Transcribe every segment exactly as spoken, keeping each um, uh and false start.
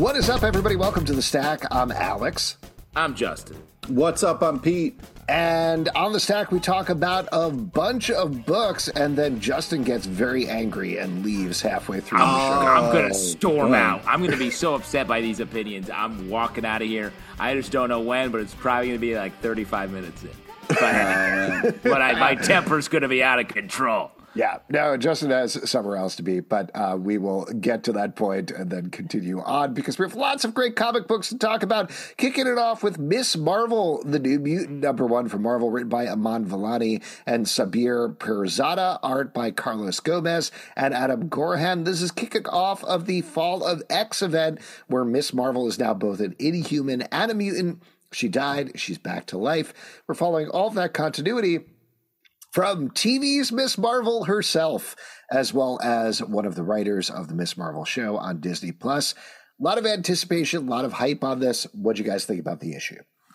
What is up, everybody? Welcome to The Stack. I'm Alex. I'm Justin. What's up? I'm Pete. And on The Stack, we talk about a bunch of books, and then Justin gets very angry and leaves halfway through I'm, the show. I'm going to storm oh. out. I'm going to be so upset by these opinions. I'm walking out of here. I just don't know when, but it's probably going to be like thirty-five minutes in. But, but I, my temper's going to be out of control. Yeah, no, Justin has somewhere else to be, but uh, we will get to that point and then continue on because we have lots of great comic books to talk about. Kicking it off with Miss Marvel, the New Mutant number one from Marvel, written by Aman Vellani and Sabir Pirzada, art by Carlos Gomez and Adam Gorhan. This is kicking off of the Fall of X event where Miss Marvel is now both an Inhuman and a mutant. She died, she's back to life. We're following all of that continuity from T V's Miss Marvel herself, as well as one of the writers of the Miss Marvel show on Disney Plus. A lot of anticipation, a lot of hype on this. What do you guys think about the issue?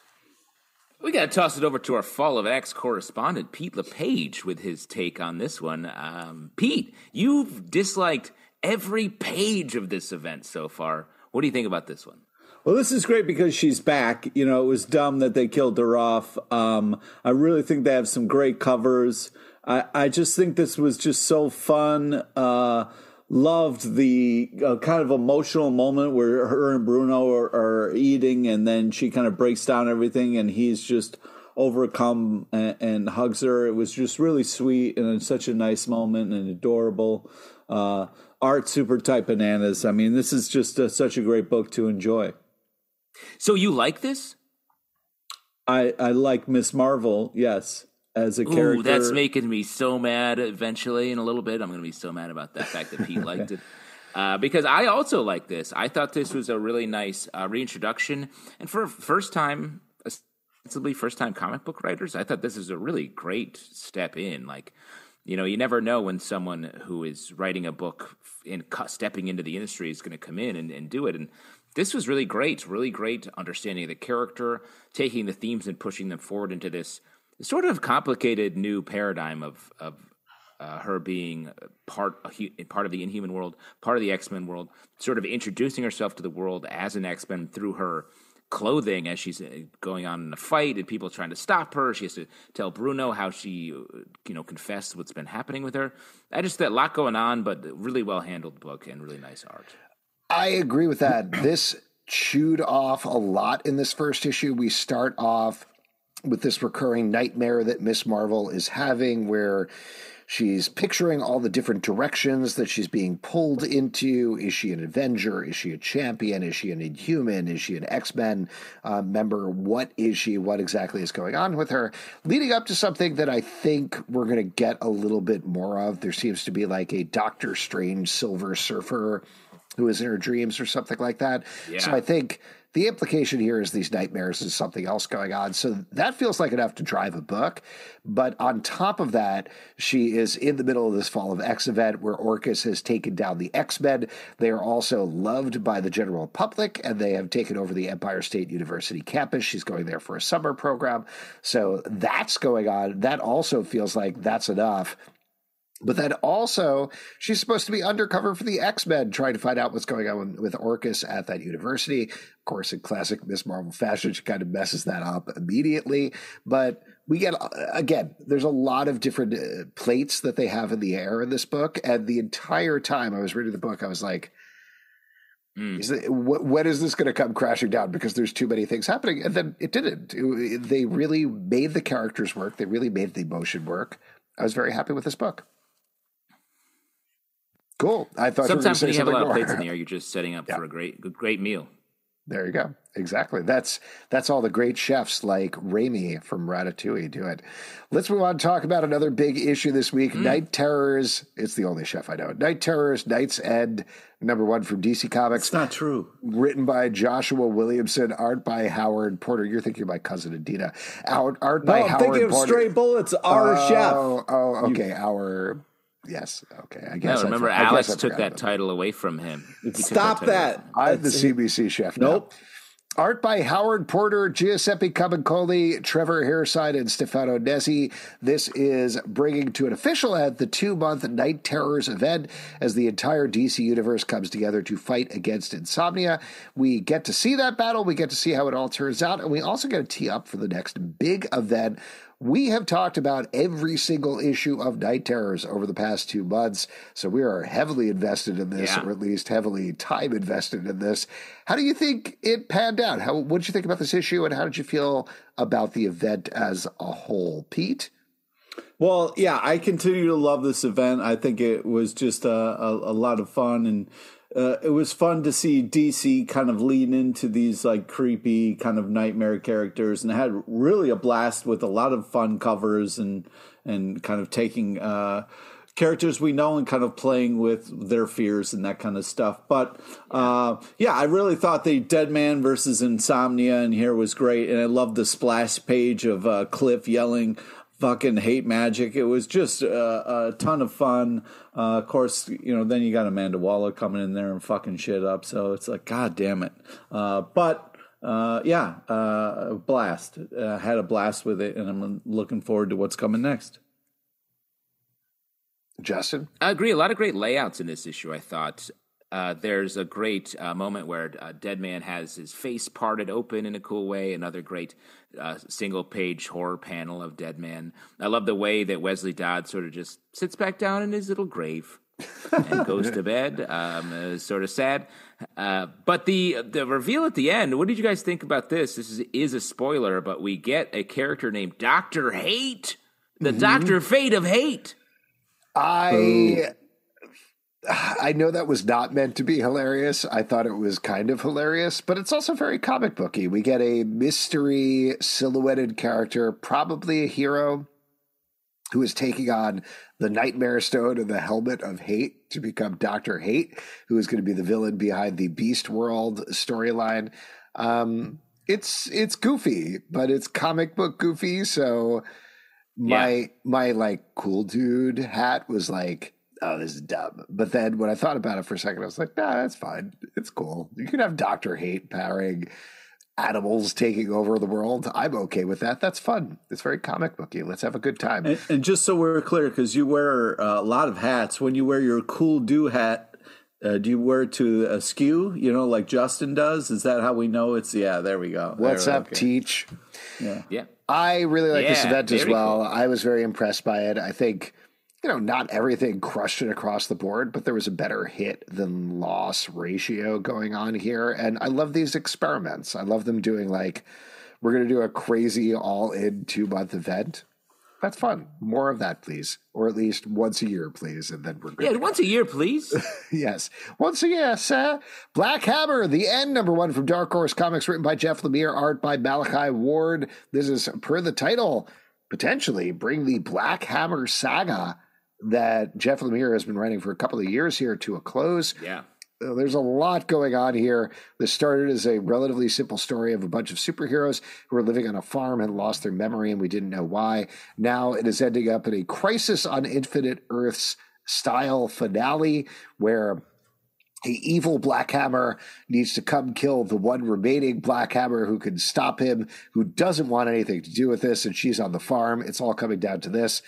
We got to toss it over to our Fall of X correspondent, Pete LePage, with his take on this one. Um, Pete, you've disliked every page of this event so far. What do you think about this one? Well, this is great because she's back. You know, it was dumb that they killed her off. Um, I really think they have some great covers. I, I just think this was just so fun. Uh, loved the uh, kind of emotional moment where her and Bruno are, are eating, and then she kind of breaks down everything, and he's just overcome and, and hugs her. It was just really sweet and such a nice moment and adorable. Uh, art super type bananas. I mean, this is just a, such a great book to enjoy. So you like this? I I like Miss Marvel, yes, as a Ooh, character. that's making me so mad eventually in a little bit. I'm going to be so mad about that fact that Pete liked it. Uh, because I also like this. I thought this was a really nice uh, reintroduction. And for first time, ostensibly first time comic book writers, I thought this is a really great step in. Like, you know, you never know when someone who is writing a book and stepping into the industry is going to come in and, and do it. And this was really great, really great understanding of the character, taking the themes and pushing them forward into this sort of complicated new paradigm of of uh, her being part part of the Inhuman world, part of the X-Men world, sort of introducing herself to the world as an X-Men through her clothing as she's going on in a fight and people trying to stop her. She has to tell Bruno how she, you know, confessed what's been happening with her. I just thought a lot going on, but really well handled book and really nice art. I agree with that. This chewed off a lot in this first issue. We start off with this recurring nightmare that Miss Marvel is having where she's picturing all the different directions that she's being pulled into. Is she an Avenger? Is she a champion? Is she an Inhuman? Is she an X-Men uh, member? What is she? What exactly is going on with her? Leading up to something that I think we're going to get a little bit more of. There seems to be like a Doctor Strange Silver Surfer who is in her dreams or something like that. Yeah. So I think the implication here is these nightmares is something else going on. So that feels like enough to drive a book. But on top of that, she is in the middle of this Fall of X event where Orchis has taken down the X-Men. They are also loved by the general public, and they have taken over the Empire State University campus. She's going there for a summer program. So that's going on. That also feels like that's enough. But then also, she's supposed to be undercover for the X-Men, trying to find out what's going on with Orchis at that university. Of course, in classic Miss Marvel fashion, she kind of messes that up immediately. But we get, again, there's a lot of different uh, plates that they have in the air in this book. And the entire time I was reading the book, I was like, mm. is it, wh- when is this going to come crashing down? Because there's too many things happening. And then it didn't. It, it, they really made the characters work. They really made the emotion work. I was very happy with this book. Cool. I thought sometimes you when you have a lot more. of plates in the air, you're just setting up yeah. for a great, great meal. There you go. Exactly. That's that's all the great chefs like Raimi from Ratatouille do it. Let's move on and talk about another big issue this week. Mm. Night Terrors. It's the only chef I know. Night Terrors, Night's End, number one from D C Comics. It's not true. Written by Joshua Williamson, art by Howard Porter. You're thinking of my cousin Adina. Art, art no, by I'm Howard thinking of Porter. Stray Bullets, our oh, chef. Oh, okay. You... Our... Yes. Okay. I guess. No, remember, I, Alex I took that title away from him. Stop that. I'm the C B C chef. Nope. Art by Howard Porter, Giuseppe Camuncoli, Trevor Hairside, and Stefano Nezzi. This is bringing to an official end the two-month Night Terrors event as the entire D C universe comes together to fight against insomnia. We get to see that battle. We get to see how it all turns out. And we also get to tee up for the next big event. We have talked about every single issue of Night Terrors over the past two months, so we are heavily invested in this, yeah. or at least heavily time invested in this. How do you think it panned out? How, what did you think about this issue, and how did you feel about the event as a whole, Pete? Well, yeah, I continue to love this event. I think it was just a, a, a lot of fun, and uh, it was fun to see D C kind of lean into these like creepy kind of nightmare characters, and had really a blast with a lot of fun covers and and kind of taking uh, characters we know and kind of playing with their fears and that kind of stuff. But uh, yeah, I really thought the Dead Man versus Insomnia in here was great, and I loved the splash page of uh, Cliff yelling fucking hate magic. It was just a, a ton of fun. Uh, of course, you know, then you got Amanda Waller coming in there and fucking shit up. So it's like, God damn it. Uh, but uh, yeah, uh, blast. Uh, had a blast with it, and I'm looking forward to what's coming next. Justin? I agree. A lot of great layouts in this issue, I thought. Uh, there's a great uh, moment where uh, Dead Man has his face parted open in a cool way. Another great uh, single-page horror panel of Dead Man. I love the way that Wesley Dodd sort of just sits back down in his little grave and goes to bed. Um, it's sort of sad. Uh, but the the reveal at the end, what did you guys think about this? This is, is a spoiler, but we get a character named Doctor Hate, the mm-hmm. Doctor Fate of Hate. I... Ooh. I know that was not meant to be hilarious. I thought it was kind of hilarious, but it's also very comic booky. We get a mystery silhouetted character, probably a hero, who is taking on the Nightmare Stone and the Helmet of Hate to become Doctor Hate, who is going to be the villain behind the Beast World storyline. Um, it's it's goofy, but it's comic book goofy. So my yeah. my like cool dude hat was like, oh, this is dumb. But then when I thought about it for a second, I was like, nah, that's fine. It's cool. You can have Doctor Hate powering animals taking over the world. I'm okay with that. That's fun. It's very comic booky. Let's have a good time. And, and just so we're clear, because you wear uh, a lot of hats, when you wear your cool do hat, uh, do you wear it to askew, you know, like Justin does? Is that how we know it's, yeah, there we go. What's there, up, okay. Teach? Yeah. yeah. I really like yeah, this event as well. Cool. I was very impressed by it. I think, you know, not everything crushed it across the board, but there was a better hit than loss ratio going on here. And I love these experiments. I love them doing like, we're going to do a crazy all in two month event. That's fun. More of that, please. Or at least once a year, please. And then we're good. Yeah, once a year, please. Yes. Once a year, sir. Black Hammer, the end, number one from Dark Horse Comics, written by Jeff Lemire, art by Malachi Ward. This is, per the title, potentially bring the Black Hammer saga that Jeff Lemire has been writing for a couple of years here to a close. Yeah. Uh, there's a lot going on here. This started as a relatively simple story of a bunch of superheroes who were living on a farm and lost their memory, and we didn't know why. Now it is ending up in a Crisis on Infinite Earths style finale where the evil Black Hammer needs to come kill the one remaining Black Hammer who can stop him, who doesn't want anything to do with this, and she's on the farm. It's all coming down to this.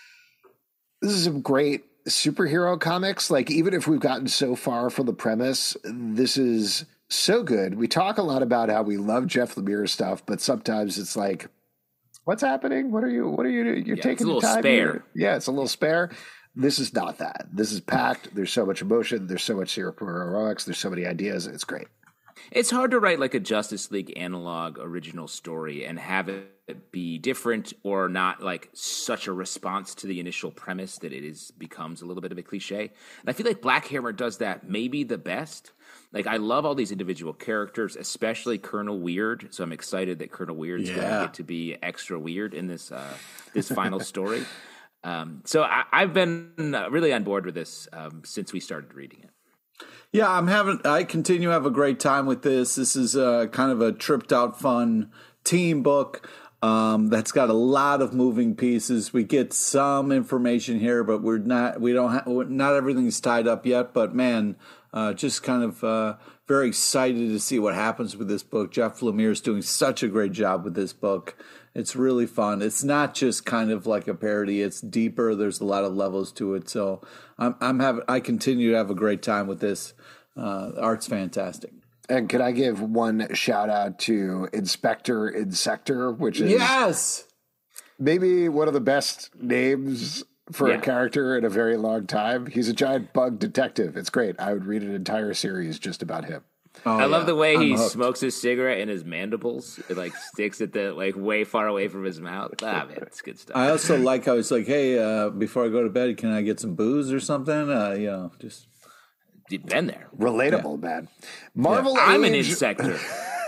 This is some great superhero comics. Like, even if we've gotten so far from the premise, this is so good. We talk a lot about how we love Jeff Lemire stuff, but sometimes it's like, what's happening? What are you, what are you, you're yeah, taking the time spare. Here? Yeah, it's a little spare. This is not that. This is packed. There's so much emotion. There's so much heroics. There's so many ideas. It's great. It's hard to write like a Justice League analog original story and have it be different or not like such a response to the initial premise that it is becomes a little bit of a cliche. And I feel like Black Hammer does that maybe the best. Like, I love all these individual characters, especially Colonel Weird. So I'm excited that Colonel Weird's yeah. going to get to be extra weird in this uh, this final story. Um, so I, I've been really on board with this um, since we started reading it. Yeah, I'm having. I continue to have a great time with this. This is uh, kind of a tripped out, fun team book. Um, that's got a lot of moving pieces. We get some information here, but we're not. We don't. Ha- not everything's tied up yet. But man, uh, just kind of uh, very excited to see what happens with this book. Jeff Lemire is doing such a great job with this book. It's really fun. It's not just kind of like a parody. It's deeper. There's a lot of levels to it. So I'm, I'm having. I continue to have a great time with this. Uh, the art's fantastic. And can I give one shout out to Inspector Insector, which is yes, maybe one of the best names for Yeah. a character in a very long time. He's a giant bug detective. It's great. I would read an entire series just about him. oh, I love yeah. the way I'm he hooked. smokes his cigarette in his mandibles. It like sticks at the like way far away from his mouth. Ah, man, it's good stuff. I also like how he's like, hey, uh, before I go to bed, can I get some booze or something? Uh, you know, just. You've been there. Relatable, man. Marvel I'm an Age. insector.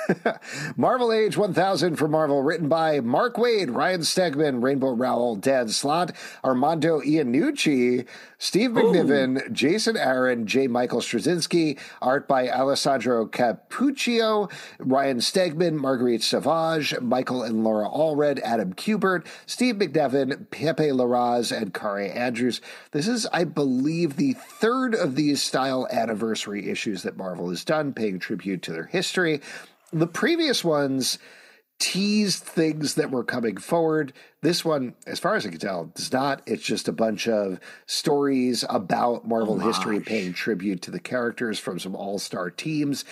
Marvel Age one thousand for Marvel, written by Mark Waid, Ryan Stegman, Rainbow Rowell, Dan Slott, Armando Iannucci, Steve McNiven, Jason Aaron, J. Michael Straczynski, art by Alessandro Capuccio, Ryan Stegman, Marguerite Savage, Michael and Laura Allred, Adam Kubert, Steve McNevin, Pepe Larraz, and Kari Andrews. This is, I believe, the third of these style anniversary issues that Marvel has done, paying tribute to their history. The previous ones teased things that were coming forward. This one, as far as I can tell, does not. It's just a bunch of stories about Marvel Homage. history paying tribute to the characters from some all-star teams.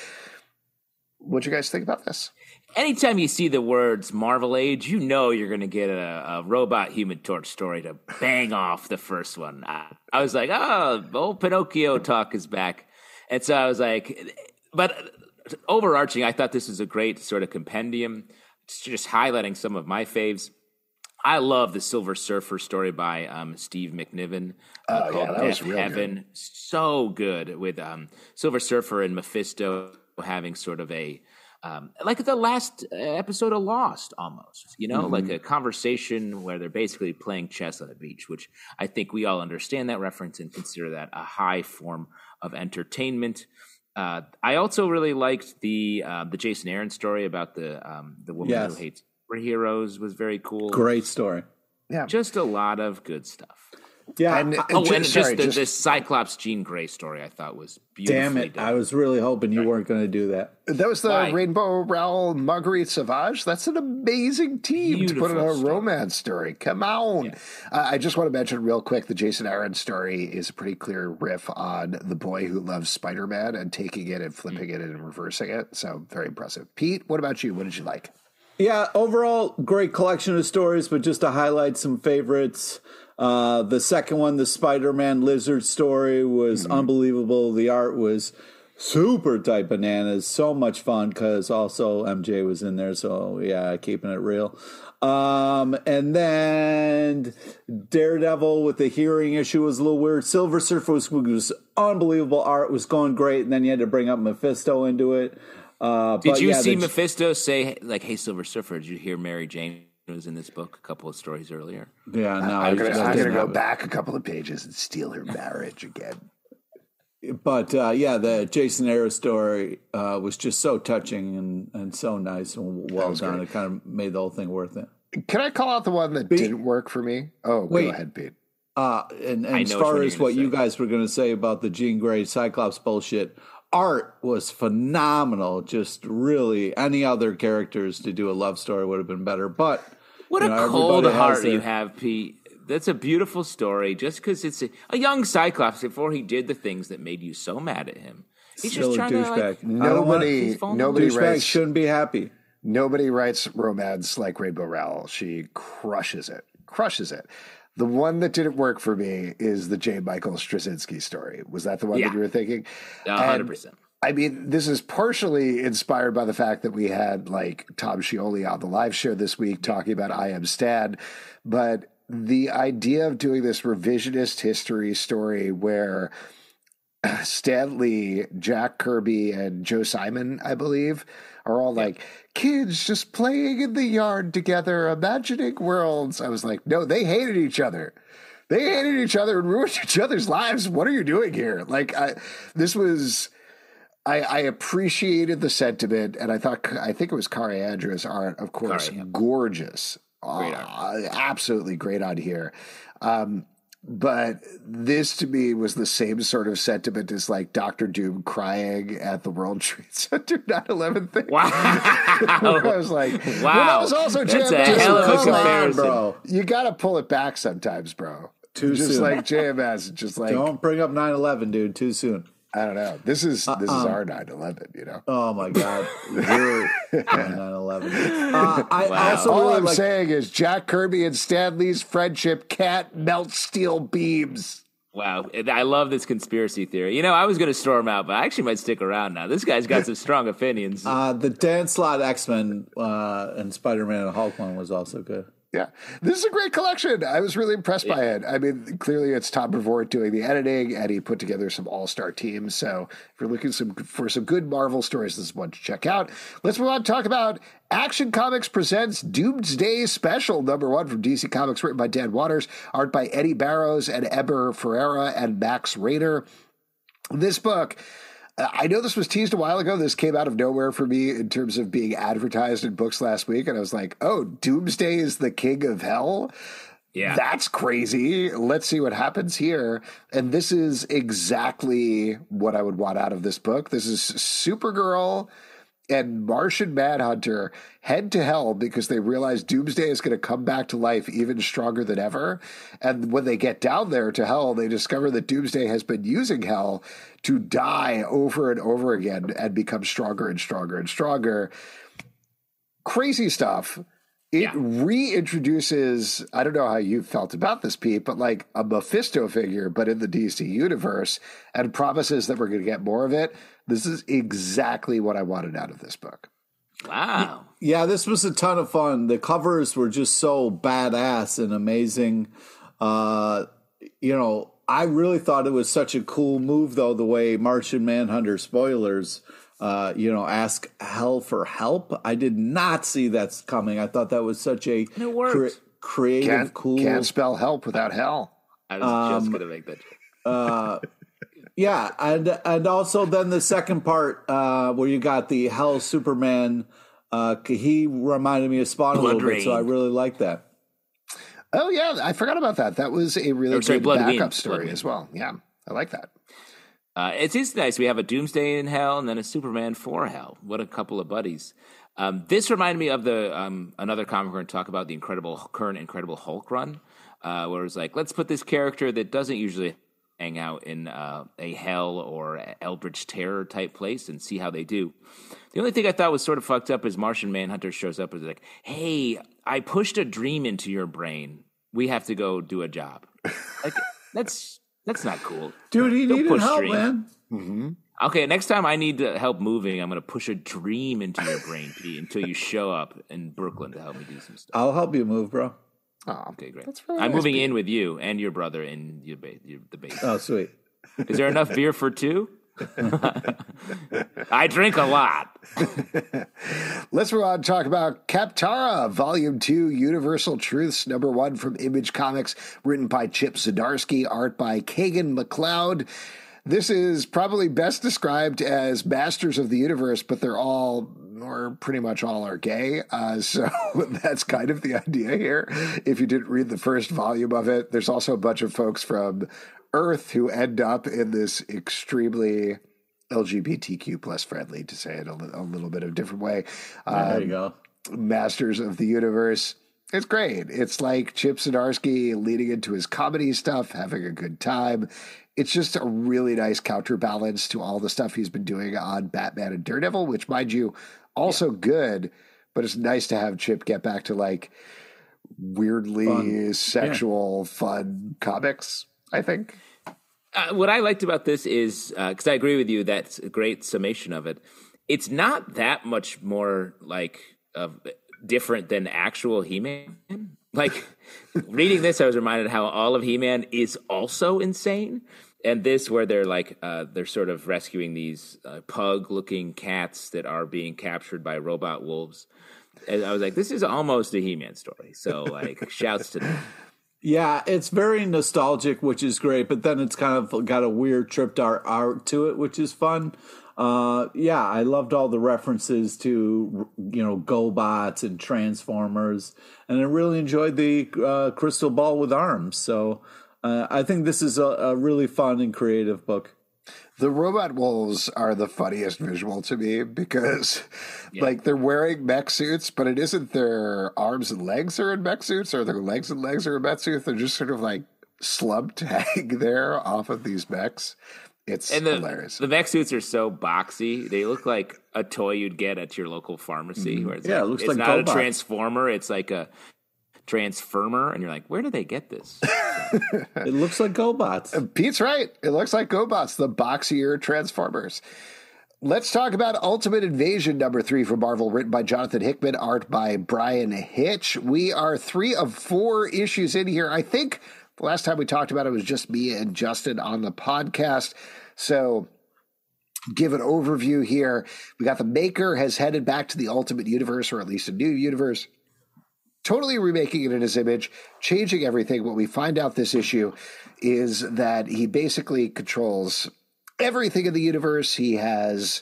What do you guys think about this? Anytime you see the words Marvel Age, you know you're going to get a, a robot Human Torch story to bang off the first one. I, I was like, oh, old Pinocchio talk is back. And so I was like, but overarching, I thought this was a great sort of compendium, just highlighting some of my faves. I love the Silver Surfer story by um, Steve McNiven uh, Oh, called yeah, that was Death real Heaven. good. So good with um, Silver Surfer and Mephisto having sort of a um, like the last episode of Lost, almost, you know, Mm-hmm. like a conversation where they're basically playing chess on a beach, which I think we all understand that reference and consider that a high form of entertainment. Uh, I also really liked the uh, the Jason Aaron story about the um, the woman Yes. who hates superheroes was very cool. Great story. Yeah. Just a lot of good stuff. Yeah. And- I- Oh, ju- and sorry, just the, just- the Cyclops Jean Grey story I thought was beautifully damn it. done. I was really hoping you weren't going to do that. That was the Why? Rainbow Rowell Marguerite Savage. That's an amazing team to put in Beautiful a story. romance story. Come on. Uh, I just want to mention real quick the Jason Aaron story is a pretty clear riff on the boy who loves Spider-Man and taking it and flipping it and reversing it. So very impressive. Pete, what about you? What did you like? Yeah, overall, great collection of stories, but just to highlight some favorites. Uh, the second one, the Spider-Man Lizard story, was Mm-hmm. unbelievable. The art was super tight bananas. So much fun because also M J was in there. So, yeah, keeping it real. Um, and then Daredevil with the hearing issue was a little weird. Silver Surfer was, was unbelievable. Art was going great. And then you had to bring up Mephisto into it. Uh, Did but you yeah, see the- Mephisto say, like, hey, Silver Surfer, did you hear Mary Jane was in this book a couple of stories earlier? Yeah, no, I'm I- going that to I'm didn't gonna go happen. back a couple of pages and steal her marriage again. But uh, yeah, the Jason Aaron story uh, was just so touching and, and so nice and well was done. great. It kind of made the whole thing worth it. Can I call out the one that didn't work for me? Oh, Wait. go ahead, Pete. Uh, and and I as know which far one as you're gonna what you say. guys were going to say about the Jean Grey Cyclops bullshit, art was phenomenal. Just really, any other characters to do a love story would have been better. But What you a know, cold everybody has heart their- you have, Pete. That's a beautiful story. Just because it's a, a young Cyclops before he did the things that made you so mad at him. He's Still just a trying to like, douchebag. I don't want Nobody, he's falling in nobody douchebag writes shouldn't be happy. Nobody writes romance like Rainbow Rowell. She crushes it, crushes it. The one that didn't work for me is the J. Michael Straczynski story. Was that the one Yeah. that you were thinking? a hundred And, percent. I mean, this is partially inspired by the fact that we had like Tom Scioli on the live show this week talking about I Am Stan, but the idea of doing this revisionist history story where Stan Lee, Jack Kirby, and Joe Simon, I believe, are all like kids just playing in the yard together, imagining worlds. I was like, no, they hated each other. They hated each other and ruined each other's lives. What are you doing here? Like, I, this was I, I appreciated the sentiment, and I thought I think it was Kari Andrews' art, of course, Kari, yeah. gorgeous, Great uh, art. absolutely great on here. Um, but this to me was the same sort of sentiment as like Doctor Doom crying at the World Trade Center nine eleven thing. Wow. I was like, wow. Well, that was also That's J M S. a hell of a Come on, comparison. bro. You got to pull it back sometimes, bro. Too just soon. like J M S, just like Don't bring up nine eleven, dude. Too soon. I don't know. This is Uh, this um, is our nine eleven, you know. Oh my God, we're nine eleven. Uh, I Wow. also All really I'm like, saying is Jack Kirby and Stan Lee's friendship can't melt steel beams. Wow. I love this conspiracy theory. You know, I was going to storm out, but I actually might stick around now. This guy's got some strong opinions. uh, the Dan Slott X Men uh, and Spider Man and Hulk one was also good. Yeah, this is a great collection. I was really impressed by it. I mean, clearly it's Tom Brevoort doing the editing, and he put together some all-star teams. So if you're looking some, for some good Marvel stories, this is one to check out. Let's move on to talk about Action Comics presents Doomsday Special, number one from D C Comics, written by Dan Waters, art by Eddie Barrows and Eber Ferreira and Max Rader. This book, I know this was teased a while ago. This came out of nowhere for me in terms of being advertised in books last week. And I was like, oh, Doomsday is the king of hell? Yeah. That's crazy. Let's see what happens here. And this is exactly what I would want out of this book. This is Supergirl and Martian Manhunter head to hell because they realize Doomsday is going to come back to life even stronger than ever. And when they get down there to hell, they discover that Doomsday has been using hell to die over and over again and become stronger and stronger and stronger. Crazy stuff. It Yeah. reintroduces, I don't know how you felt about this, Pete, but like a Mephisto figure, but in the D C universe, and promises that we're going to get more of it. This is exactly what I wanted out of this book. Wow. Yeah, this was a ton of fun. The covers were just so badass and amazing. Uh, you know, I really thought it was such a cool move, though, the way Martian Manhunter, spoilers, uh, you know, ask hell for help. I did not see that coming. I thought that was such a it worked. creative, Can't, cool. can't spell help without hell. I was just going to make that joke. Uh, yeah, and and also then the second part uh, where you got the Hell Superman, uh, he reminded me of Spawn a Blood little bit, so Rain. I really like that. Oh, yeah, I forgot about that. That was a really Or, sorry, good Blood backup Wind. story Blood Wind. as well. Yeah, I like that. Uh, it is nice. We have a Doomsday in hell and then a Superman for hell. What a couple of buddies. Um, this reminded me of the um, another comic we're going to talk about, the incredible current Incredible Hulk run, uh, where it's like, let's put this character that doesn't usually hang out in uh, a hell or Eldritch Terror type place and see how they do. The only thing I thought was sort of fucked up is Martian Manhunter shows up and is like, hey, I pushed a dream into your brain. We have to go do a job. Like, that's that's not cool. Dude, he Don't needed push help, dreams. man. Mm-hmm. Okay, next time I need to help moving, I'm going to push a dream into your brain, Pete, until you show up in Brooklyn to help me do some stuff. I'll help you move, bro. Oh, Okay, great. That's really I'm nice, moving Pete. in with you and your brother in your ba- your, the basement. Oh, sweet. Is there enough beer for two? I drink a lot. Let's move on and talk about Kaptara, Volume two, Universal Truths, number one from Image Comics, written by Chip Zdarsky, art by Kagan McLeod. This is probably best described as Masters of the Universe, but they're all, or pretty much all, are gay. Uh, so that's kind of the idea here. If you didn't read the first volume of it, there's also a bunch of folks from Earth who end up in this extremely L G B T Q plus friendly, to say it a, li- a little bit of a different way. There Um, you go. Masters of the Universe. It's great. It's like Chip Zdarsky leading into his comedy stuff, having a good time. It's just a really nice counterbalance to all the stuff he's been doing on Batman and Daredevil, which, mind you, also good, but it's nice to have Chip get back to like weirdly Fun. sexual, fun comics, I think. Uh, what I liked about this is, because I agree with you, that's a great summation of it. It's not that much more like of different than actual He-Man. Like reading this, I was reminded how all of He-Man is also insane. And this, where they're like, uh, they're sort of rescuing these uh, pug-looking cats that are being captured by robot wolves. And I was like, this is almost a He-Man story. So, like, shouts to them. Yeah, it's very nostalgic, which is great, but then it's kind of got a weird tripped art art to it, which is fun. Uh, yeah, I loved all the references to, you know, GoBots and Transformers, and I really enjoyed the uh, Crystal Ball with arms. So uh, I think this is a, a really fun and creative book. The robot wolves are the funniest visual to me because, yeah. like, they're wearing mech suits, but it isn't their arms and legs are in mech suits, or their legs and legs are in mech suits. They're just sort of like slub tag there off of these mechs. It's and the, hilarious. The mech suits are so boxy. They look like a toy you'd get at your local pharmacy. Mm-hmm. Where it's yeah, like, it looks it's like not GoBots. a transformer. It's like a transformer. And you're like, where did they get this? It looks like GoBots. Pete's right. It looks like GoBots, the boxier Transformers. Let's talk about Ultimate Invasion number three from Marvel, written by Jonathan Hickman, art by Brian Hitch. We are three of four issues in here. I think the last time we talked about it was just me and Justin on the podcast. So give an overview here. We got the Maker has headed back to the Ultimate Universe, or at least a new universe, totally remaking it in his image, changing everything. What we find out this issue is that he basically controls everything in the universe. He has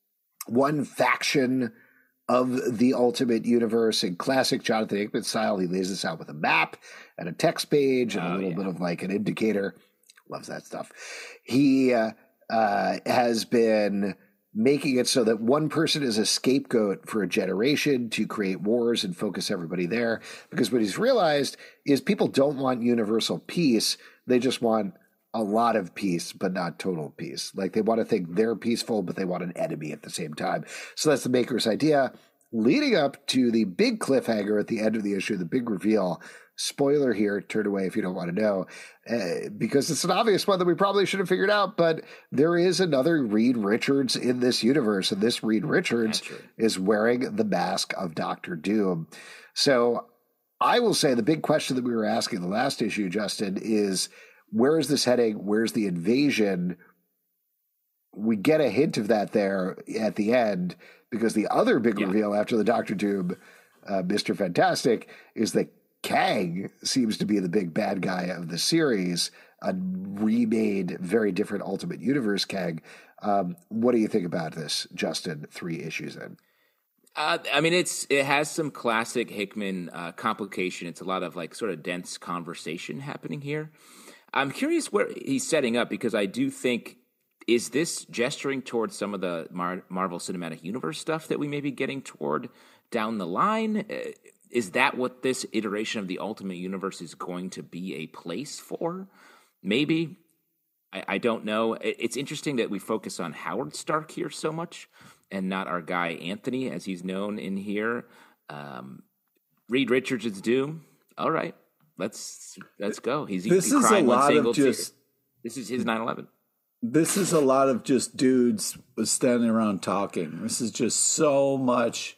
one faction of the Ultimate Universe in classic Jonathan Hickman style. He lays this out with a map and a text page and oh, a little yeah. bit of like an indicator. Loves that stuff. He uh, uh, has been making it so that one person is a scapegoat for a generation to create wars and focus everybody there. Because what he's realized is people don't want universal peace. They just want a lot of peace, but not total peace. Like they want to think they're peaceful, but they want an enemy at the same time. So that's the Maker's idea, leading up to the big cliffhanger at the end of the issue, the big reveal. Spoiler here, turn away if you don't want to know, uh, because it's an obvious one that we probably should have figured out, but there is another Reed Richards in this universe, and this Reed Richards is wearing the mask of Doctor Doom. So I will say the big question that we were asking the last issue, Justin, is where is this heading? Where's the invasion? We get a hint of that there at the end, because the other big yeah. reveal after the Doctor Doom, uh, Mister Fantastic, is that Kang seems to be the big bad guy of the series, a remade, very different Ultimate Universe Kang. Um, what do you think about this, Justin, three issues in? Uh, I mean, it's it has some classic Hickman uh, complication. It's a lot of like sort of dense conversation happening here. I'm curious where he's setting up, because I do think, is this gesturing towards some of the Mar- Marvel Cinematic Universe stuff that we may be getting toward down the line? Uh, Is that what this iteration of the Ultimate Universe is going to be a place for? Maybe. I, I don't know. It, it's interesting that we focus on Howard Stark here so much and not our guy Anthony, as he's known in here. Um, Reed Richards is Doom. All right. Let's let's go. He's this is a lot of just. This is his nine eleven. This is a lot of just dudes standing around talking. This is just so much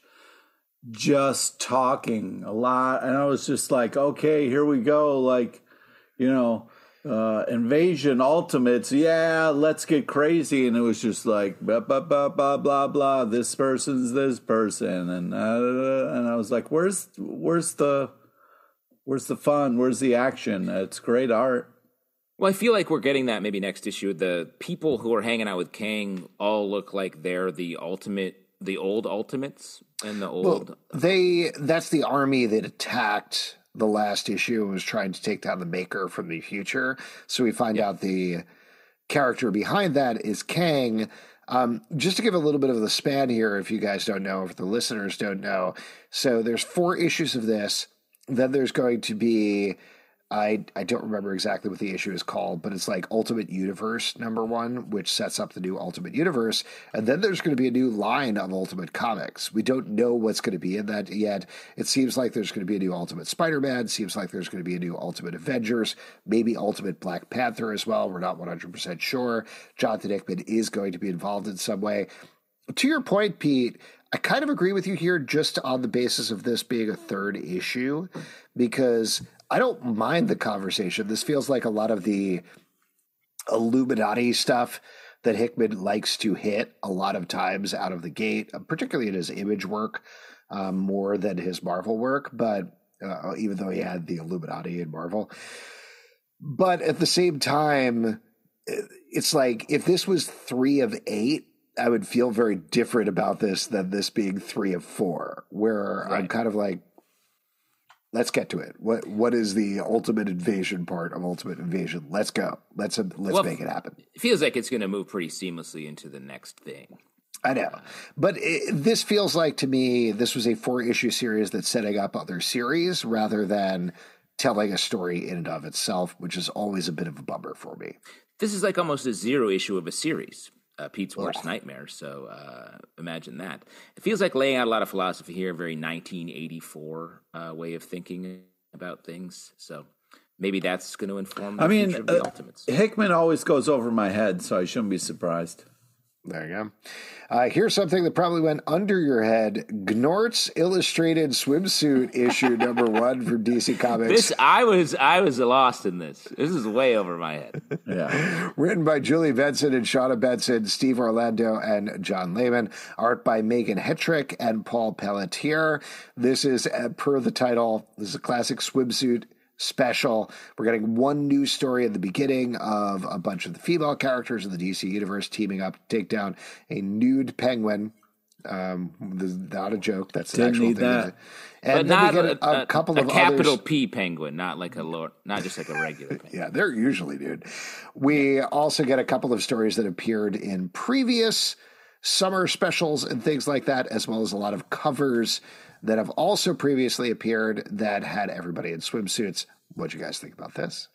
just talking a lot. And I was just like, okay, here we go. Like, you know, uh, Invasion Ultimates. Yeah, let's get crazy. And it was just like, blah, blah, blah, blah, blah, blah. This person's this person. And, uh, and I was like, where's, where's the, where's the fun? Where's the action? It's great art. Well, I feel like we're getting that maybe next issue. The people who are hanging out with Kang all look like they're the ultimate, the old Ultimates and the old. Well, they that's the army that attacked the last issue and was trying to take down the Maker from the future. So we find yeah. out the character behind that is Kang. Um, just to give a little bit of the span here, if you guys don't know, if the listeners don't know. So there's four issues of this. Then there's going to be, I I don't remember exactly what the issue is called, but it's like Ultimate Universe number one, which sets up the new Ultimate Universe. And then there's going to be a new line of Ultimate Comics. We don't know what's going to be in that yet. It seems like there's going to be a new Ultimate Spider-Man. Seems like there's going to be a new Ultimate Avengers, maybe Ultimate Black Panther as well. We're not one hundred percent sure. Jonathan Hickman is going to be involved in some way. To your point, Pete, I kind of agree with you here just on the basis of this being a third issue, because I don't mind the conversation. This feels like a lot of the Illuminati stuff that Hickman likes to hit a lot of times out of the gate, particularly in his Image work, um, more than his Marvel work, but uh, even though he had the Illuminati in Marvel. But at the same time, it's like if this was three of eight, I would feel very different about this than this being three of four, where right. I'm kind of like, let's get to it. What what is the ultimate invasion part of Ultimate Invasion? Let's go. Let's let's well, make it happen. It feels like it's going to move pretty seamlessly into the next thing. I know, but it, this feels like to me this was a four issue series that's setting up other series rather than telling a story in and of itself, which is always a bit of a bummer for me. This is like almost a zero issue of a series. Uh, Pete's worst oh. nightmare. So uh, imagine that. It feels like laying out a lot of philosophy here, a very nineteen eighty-four uh, way of thinking about things. So maybe that's going to inform the I mean, future of the uh, Ultimates. Hickman always goes over my head, so I shouldn't be surprised. There you go. Uh, here's something that probably went under your head. Gnort's Illustrated Swimsuit issue number one from D C Comics. This I was I was lost in this. This is way over my head. Yeah. Written by Julie Benson and Shauna Benson, Steve Orlando, and John Layman. Art by Megan Hetrick and Paul Pelletier. This is, uh, per the title, this is a classic swimsuit special. We're getting one news story at the beginning of a bunch of the female characters in the D C universe teaming up to take down a nude penguin. Um, this is not a joke. That's an Didn't actual need thing. that. And but then not we get a, a, a couple a of capital others. P penguin, not like a lord, not just like a regular penguin. Yeah, they're usually dude. We also get a couple of stories that appeared in previous summer specials and things like that, as well as a lot of covers that have also previously appeared that had everybody in swimsuits. What do you guys think about this?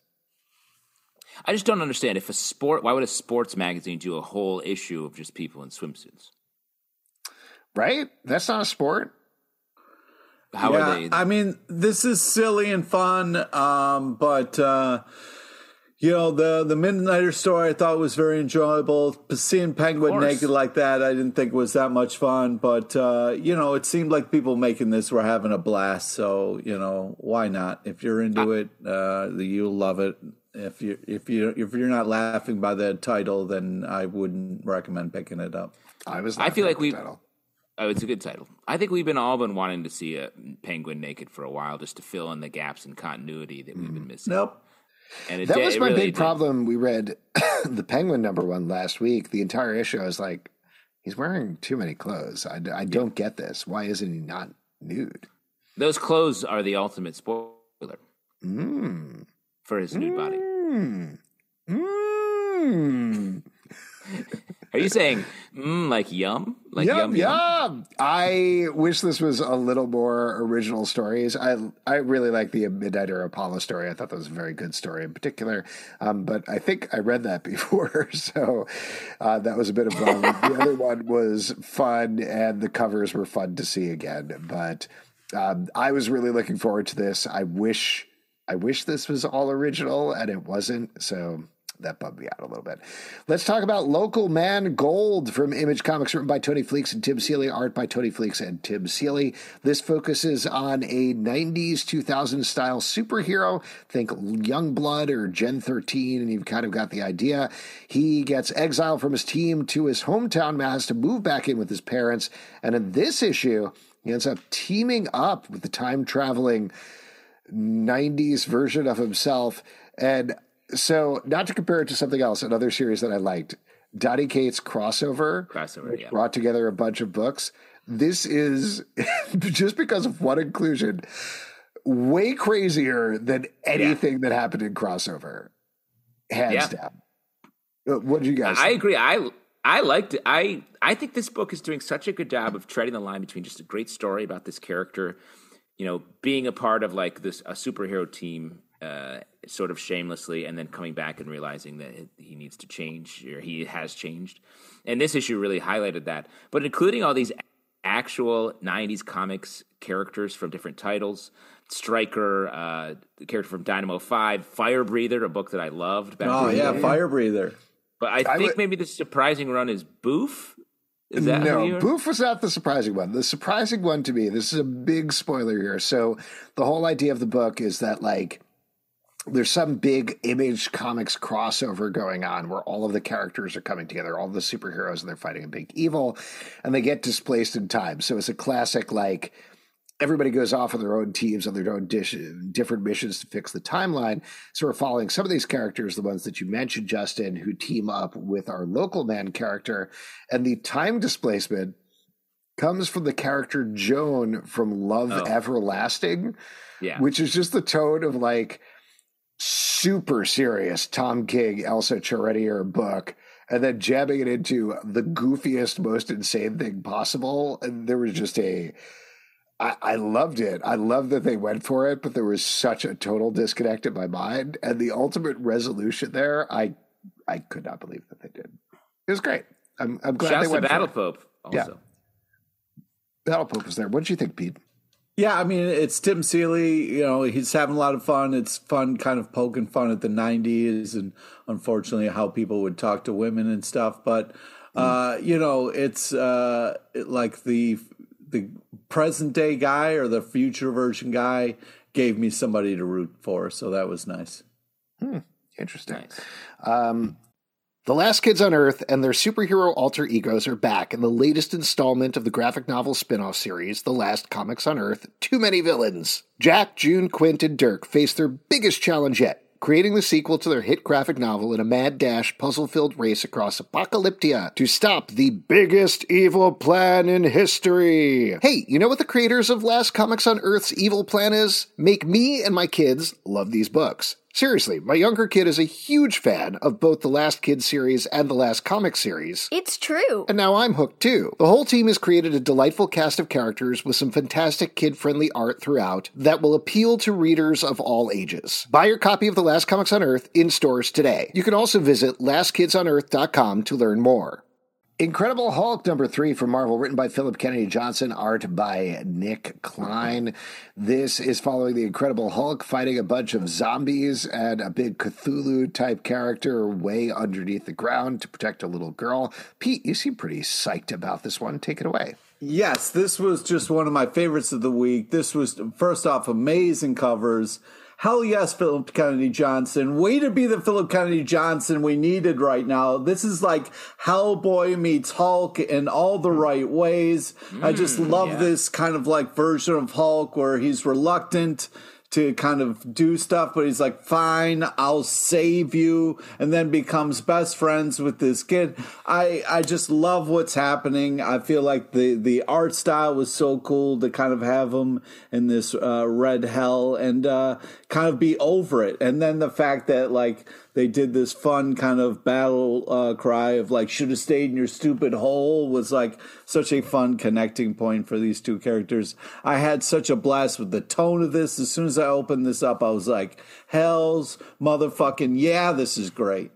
I just don't understand if a sport. Why would a sports magazine do a whole issue of just people in swimsuits? Right? That's not a sport. How yeah, are they? I mean, this is silly and fun, um, but uh, you know, the the Midnighter story I thought was very enjoyable. Seeing Penguin naked like that, I didn't think was that much fun. But uh, you know, it seemed like people making this were having a blast. So you know, why not? If you're into I, it, uh, you'll love it. If you if you if you're not laughing by the title, then I wouldn't recommend picking it up. I was. I feel like we. Title. Oh, it's a good title. I think we've been all been wanting to see a Penguin naked for a while, just to fill in the gaps in continuity that we've been missing. Nope. And it that did, was my really big did. problem. We read the Penguin number one last week. The entire issue, I was like, he's wearing too many clothes. I, I don't get this. Why isn't he not nude? Those clothes are the ultimate spoiler mm. for his nude body. Mm. Mm. Are you saying mm, like yum? Like yum, yum, yum? yum. I wish this was a little more original stories. I I really like the Midnighter Apollo story. I thought that was a very good story in particular. Um, but I think I read that before, so uh, that was a bit of fun. The other one was fun, and the covers were fun to see again. But um, I was really looking forward to this. I wish I wish this was all original, and it wasn't. So that bummed me out a little bit. Let's talk about Local Man Gold from Image Comics, written by Tony Fleecs and Tim Seeley, art by Tony Fleecs and Tim Seeley. This focuses on a nineties, two thousands style superhero. Think Youngblood or Gen thirteen, and you've kind of got the idea. He gets exiled from his team to his hometown, Mass, to move back in with his parents. And in this issue, he ends up teaming up with the time-traveling nineties version of himself. And so, not to compare it to something else, another series that I liked, Donny Cates Crossover, Crossover, yeah. brought together a bunch of books. This is, just because of one inclusion, way crazier than anything yeah. that happened in Crossover, hands yeah. down. What did you guys I think? agree. I I liked it. I, I think this book is doing such a good job of treading the line between just a great story about this character, you know, being a part of like this a superhero team, uh, sort of shamelessly, and then coming back and realizing that he needs to change, or he has changed. And this issue really highlighted that. But including all these actual nineties comics characters from different titles, Stryker, uh, the character from Dynamo five, Fire Breather, a book that I loved. Back oh, yeah, day. Fire Breather. But I, I think would... maybe the surprising run is Boof. Is that no, Boof was not the surprising one. The surprising one to me, this is a big spoiler here. So the whole idea of the book is that, like, there's some big Image Comics crossover going on where all of the characters are coming together, all the superheroes, and they're fighting a big evil, and they get displaced in time. So it's a classic, like, everybody goes off on their own teams, on their own dish, different missions to fix the timeline. So we're following some of these characters, the ones that you mentioned, Justin, who team up with our local man character. And the time displacement comes from the character Joan from Love Oh. Everlasting, Yeah. which is just the tone of like super serious Tom King, Elsa Charretier book, and then jamming it into the goofiest, most insane thing possible. And there was just a, I, I loved it. I loved that they went for it, but there was such a total disconnect in my mind. And the ultimate resolution there, I I could not believe that they did. It was great. I'm, I'm glad Shouts they to went Battle for it. Pope also. Battle Pope was there. What did you think, Pete? Yeah, I mean, it's Tim Seeley. You know, he's having a lot of fun. It's fun kind of poking fun at the nineties and unfortunately how people would talk to women and stuff. But, uh, you know, it's uh, it, like the the present day guy or the future version guy gave me somebody to root for. So that was nice. Hmm, interesting. Nice. Um, The Last Kids on Earth and their superhero alter egos are back in the latest installment of the graphic novel spin-off series, The Last Comics on Earth, Too Many Villains. Jack, June, Quint, and Dirk face their biggest challenge yet, creating the sequel to their hit graphic novel in a mad dash puzzle-filled race across Apocalyptia to stop the biggest evil plan in history. Hey, you know what the creators of Last Comics on Earth's evil plan is? Make me and my kids love these books. Seriously, my younger kid is a huge fan of both the Last Kid series and the Last Comic series. It's true. And now I'm hooked too. The whole team has created a delightful cast of characters with some fantastic kid-friendly art throughout that will appeal to readers of all ages. Buy your copy of The Last Comics on Earth in stores today. You can also visit last kids on earth dot com to learn more. Incredible Hulk number three from Marvel, written by Philip Kennedy Johnson, art by Nick Klein. This is following the Incredible Hulk fighting a bunch of zombies and a big Cthulhu-type character way underneath the ground to protect a little girl. Pete, you seem pretty psyched about this one. Take it away. Yes, this was just one of my favorites of the week. This was, first off, amazing covers. Hell yes, Philip Kennedy Johnson. Way to be the Philip Kennedy Johnson we needed right now. This is like Hellboy meets Hulk in all the right ways. Mm, I just love yeah. this kind of like version of Hulk where he's reluctant to kind of do stuff, but he's like, fine, I'll save you, and then becomes best friends with this kid. I, I just love what's happening. I feel like the, the art style was so cool to kind of have him in this uh, red hell and uh, kind of be over it. And then the fact that like they did this fun kind of battle uh, cry of like, should have stayed in your stupid hole was like such a fun connecting point for these two characters. I had such a blast with the tone of this. As soon as I opened this up, I was like, hell's motherfucking yeah, this is great.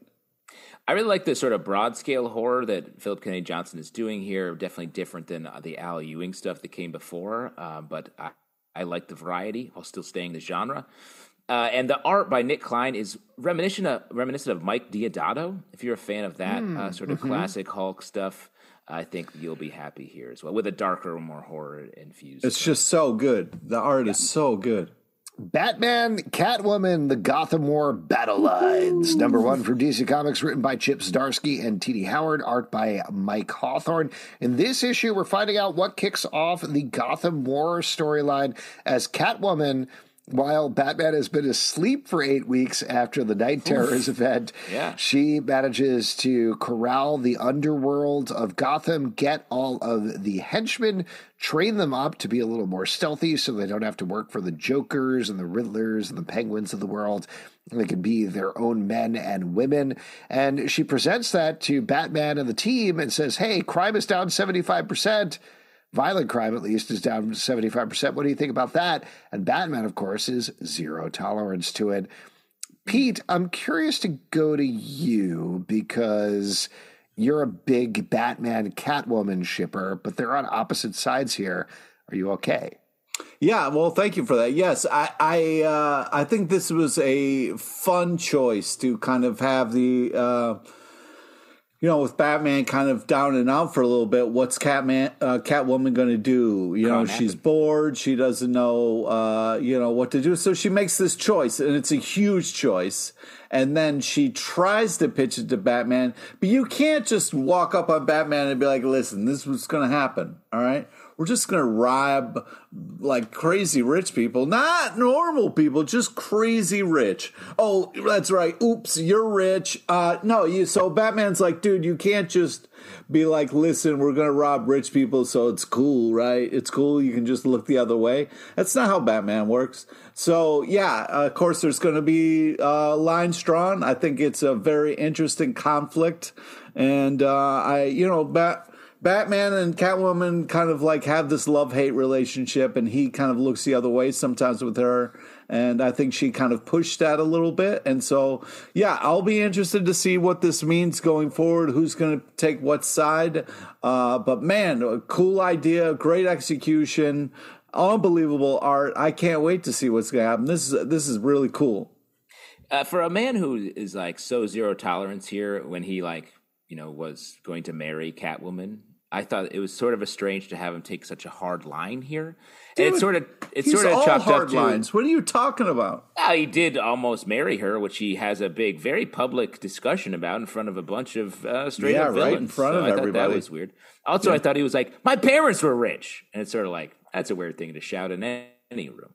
I really like the sort of broad scale horror that Philip Kennedy Johnson is doing here. Definitely different than the Al Ewing stuff that came before, uh, but I, I like the variety while still staying the genre. Uh, and the art by Nick Klein is reminiscent of, reminiscent of Mike Deodato. If you're a fan of that mm, uh, sort of mm-hmm. classic Hulk stuff, I think you'll be happy here as well, with a darker, more horror infused. It's just so good. The art yeah. is so good. Batman, Catwoman, The Gotham War Battle Lines. Number one from D C Comics, written by Chip Zdarsky and T D Howard, art by Mike Hawthorne. In this issue, we're finding out what kicks off the Gotham War storyline as Catwoman, while Batman has been asleep for eight weeks after the Night Terrors Oof. event, yeah. she manages to corral the underworld of Gotham, get all of the henchmen, train them up to be a little more stealthy so they don't have to work for the Jokers and the Riddlers and the Penguins of the world. They can be their own men and women. And she presents that to Batman and the team and says, hey, crime is down seventy-five percent. Violent crime, at least, is down seventy-five percent. What do you think about that? And Batman, of course, is zero tolerance to it. Pete, I'm curious to go to you because you're a big Batman Catwoman shipper, but they're on opposite sides here. Are you okay? Yeah, well, thank you for that. Yes, I I, uh, I think this was a fun choice to kind of have the... Uh, You know, with Batman kind of down and out for a little bit, what's Catman, uh, Catwoman going to do? You know, she's bored. She doesn't know, uh, you know, what to do. So she makes this choice, and it's a huge choice. And then she tries to pitch it to Batman. But you can't just walk up on Batman and be like, listen, this is what's going to happen, all right? we're just going to rob like crazy rich people, not normal people, just crazy rich. Oh, that's right. Oops, you're rich. Uh, no, you. So Batman's like, dude, you can't just be like, listen, we're going to rob rich people, so it's cool, right? It's cool. You can just look the other way. That's not how Batman works. So, yeah, uh, of course, there's going to be uh, lines drawn. I think it's a very interesting conflict. And uh, I, you know, Bat- Batman and Catwoman kind of like have this love-hate relationship, and he kind of looks the other way sometimes with her. And I think she kind of pushed that a little bit. And so, yeah, I'll be interested to see what this means going forward, who's going to take what side. Uh, but, man, a cool idea, great execution, unbelievable art. I can't wait to see what's going to happen. This is this is really cool. Uh, for a man who is, like, so zero tolerance here when he, like, you know, was going to marry Catwoman, I thought it was sort of a strange to have him take such a hard line here. Dude, and it sort of it he's sort of all chopped hard up to, lines. What are you talking about? Uh, he did almost marry her, which he has a big, very public discussion about in front of a bunch of uh, straight yeah, up villains. right in front so of I thought everybody. That was weird. Also, yeah. I thought he was like, "My parents were rich," and it's sort of like that's a weird thing to shout in any room.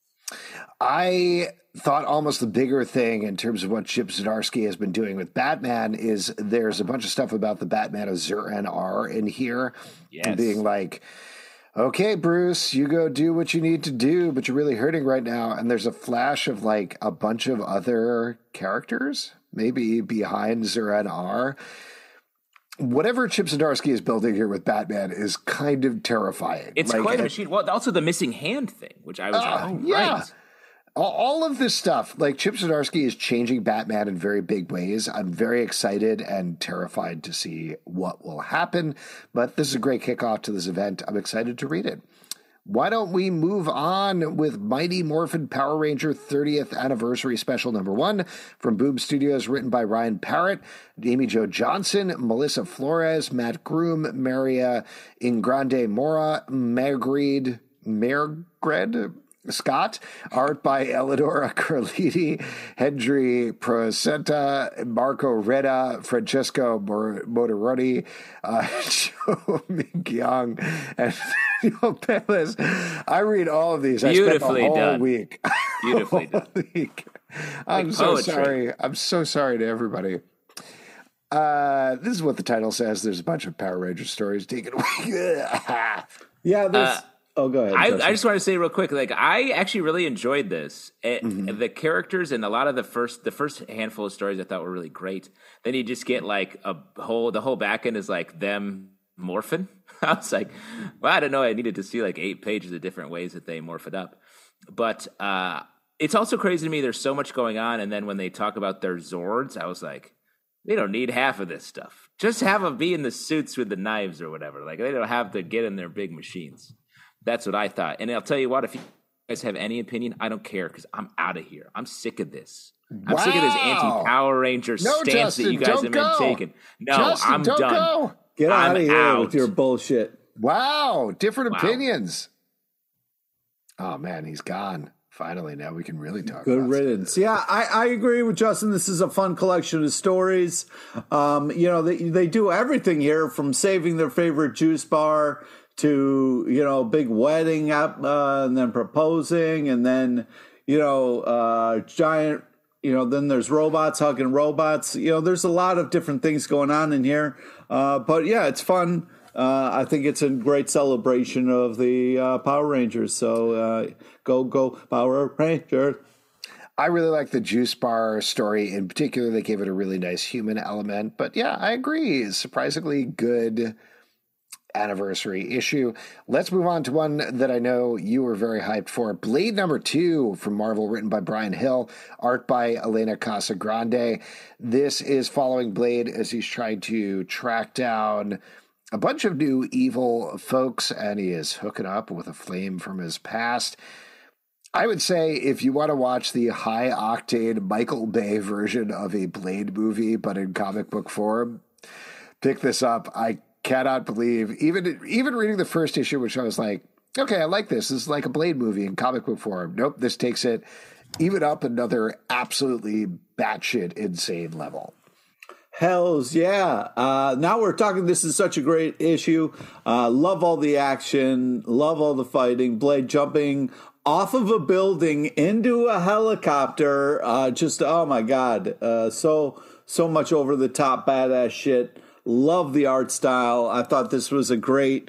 I thought almost the bigger thing in terms of what Chip Zdarsky has been doing with Batman is there's a bunch of stuff about the Batman of Zur-En-Arrh in here. Yes. Being like, okay, Bruce, you go do what you need to do, but you're really hurting right now. And there's a flash of like a bunch of other characters, maybe behind Zur-En-Arrh. Whatever Chip Zdarsky is building here with Batman is kind of terrifying. It's like, quite a machine. Well, also the missing hand thing, which I was uh, like, oh, yeah. right. All of this stuff, like Chip Zdarsky is changing Batman in very big ways. I'm very excited and terrified to see what will happen, but this is a great kickoff to this event. I'm excited to read it. Why don't we move on with Mighty Morphin Power Ranger thirtieth Anniversary Special Number One from Boom Studios, written by Ryan Parrott, Amy Jo Johnson, Melissa Flores, Matt Groom, Maria Ingrande Mora, Margred, Margred Scott, art by Eleonora Carliti, Hendry Procenta, Marco Reda, Francesco Motoroni, uh, Joe Ming-Young, and Daniel Pellis. I read all of these. I spent the whole done. week. Beautifully done. Week. I'm like so poetry. sorry. I'm so sorry to everybody. Uh, this is what the title says. There's a bunch of Power Ranger stories taken away. Yeah, there's... Uh, Oh, go ahead. I, I just want to say real quick, like I actually really enjoyed this. It, mm-hmm. The characters and a lot of the first, the first handful of stories I thought were really great. Then you just get like a whole, the whole back end is like them morphing. I was like, well, I don't know. I needed to see like eight pages of different ways that they morph it up. But uh, it's also crazy to me. There's so much going on, and then when they talk about their Zords, I was like, they don't need half of this stuff. Just have them be in the suits with the knives or whatever. Like they don't have to get in their big machines. That's what I thought. And I'll tell you what, if you guys have any opinion, I don't care because I'm out of here. I'm sick of this. I'm wow. sick of this anti-Power Ranger no, stance Justin, that you guys don't have been go. taking. No, Justin, I'm don't done. Go. Get out I'm of here out. with your bullshit. Wow. Different Wow. opinions. Oh, man, he's gone. Finally, now we can really talk Good about riddance. Yeah, I, I agree with Justin. This is a fun collection of stories. Um, you know, they, they do everything here from saving their favorite juice bar to, you know, big wedding up uh, and then proposing and then, you know, uh, giant, you know, then there's robots hugging robots. You know, there's a lot of different things going on in here. Uh, but yeah, it's fun. Uh, I think it's a great celebration of the uh, Power Rangers. So uh, go, go, Power Rangers. I really like the juice bar story in particular. They gave it a really nice human element. But yeah, I agree. Surprisingly good anniversary issue. Let's move on to one that I know you were very hyped for. Blade number two from Marvel, written by Brian Hill, art by Elena Casagrande. This is following Blade as he's trying to track down a bunch of new evil folks, and he is hooking up with a flame from his past. I would say if you want to watch the high-octane Michael Bay version of a Blade movie, but in comic book form, pick this up. I cannot believe, even even reading the first issue, which I was like, okay, I like this. This is like a Blade movie in comic book form. Nope, this takes it even up another absolutely batshit insane level. Hells yeah. Uh, now we're talking. This is such a great issue. Uh, love all the action. Love all the fighting. Blade jumping off of a building into a helicopter. Uh, just, oh my God. Uh, so, so much over the top badass shit. Love the art style. I thought this was a great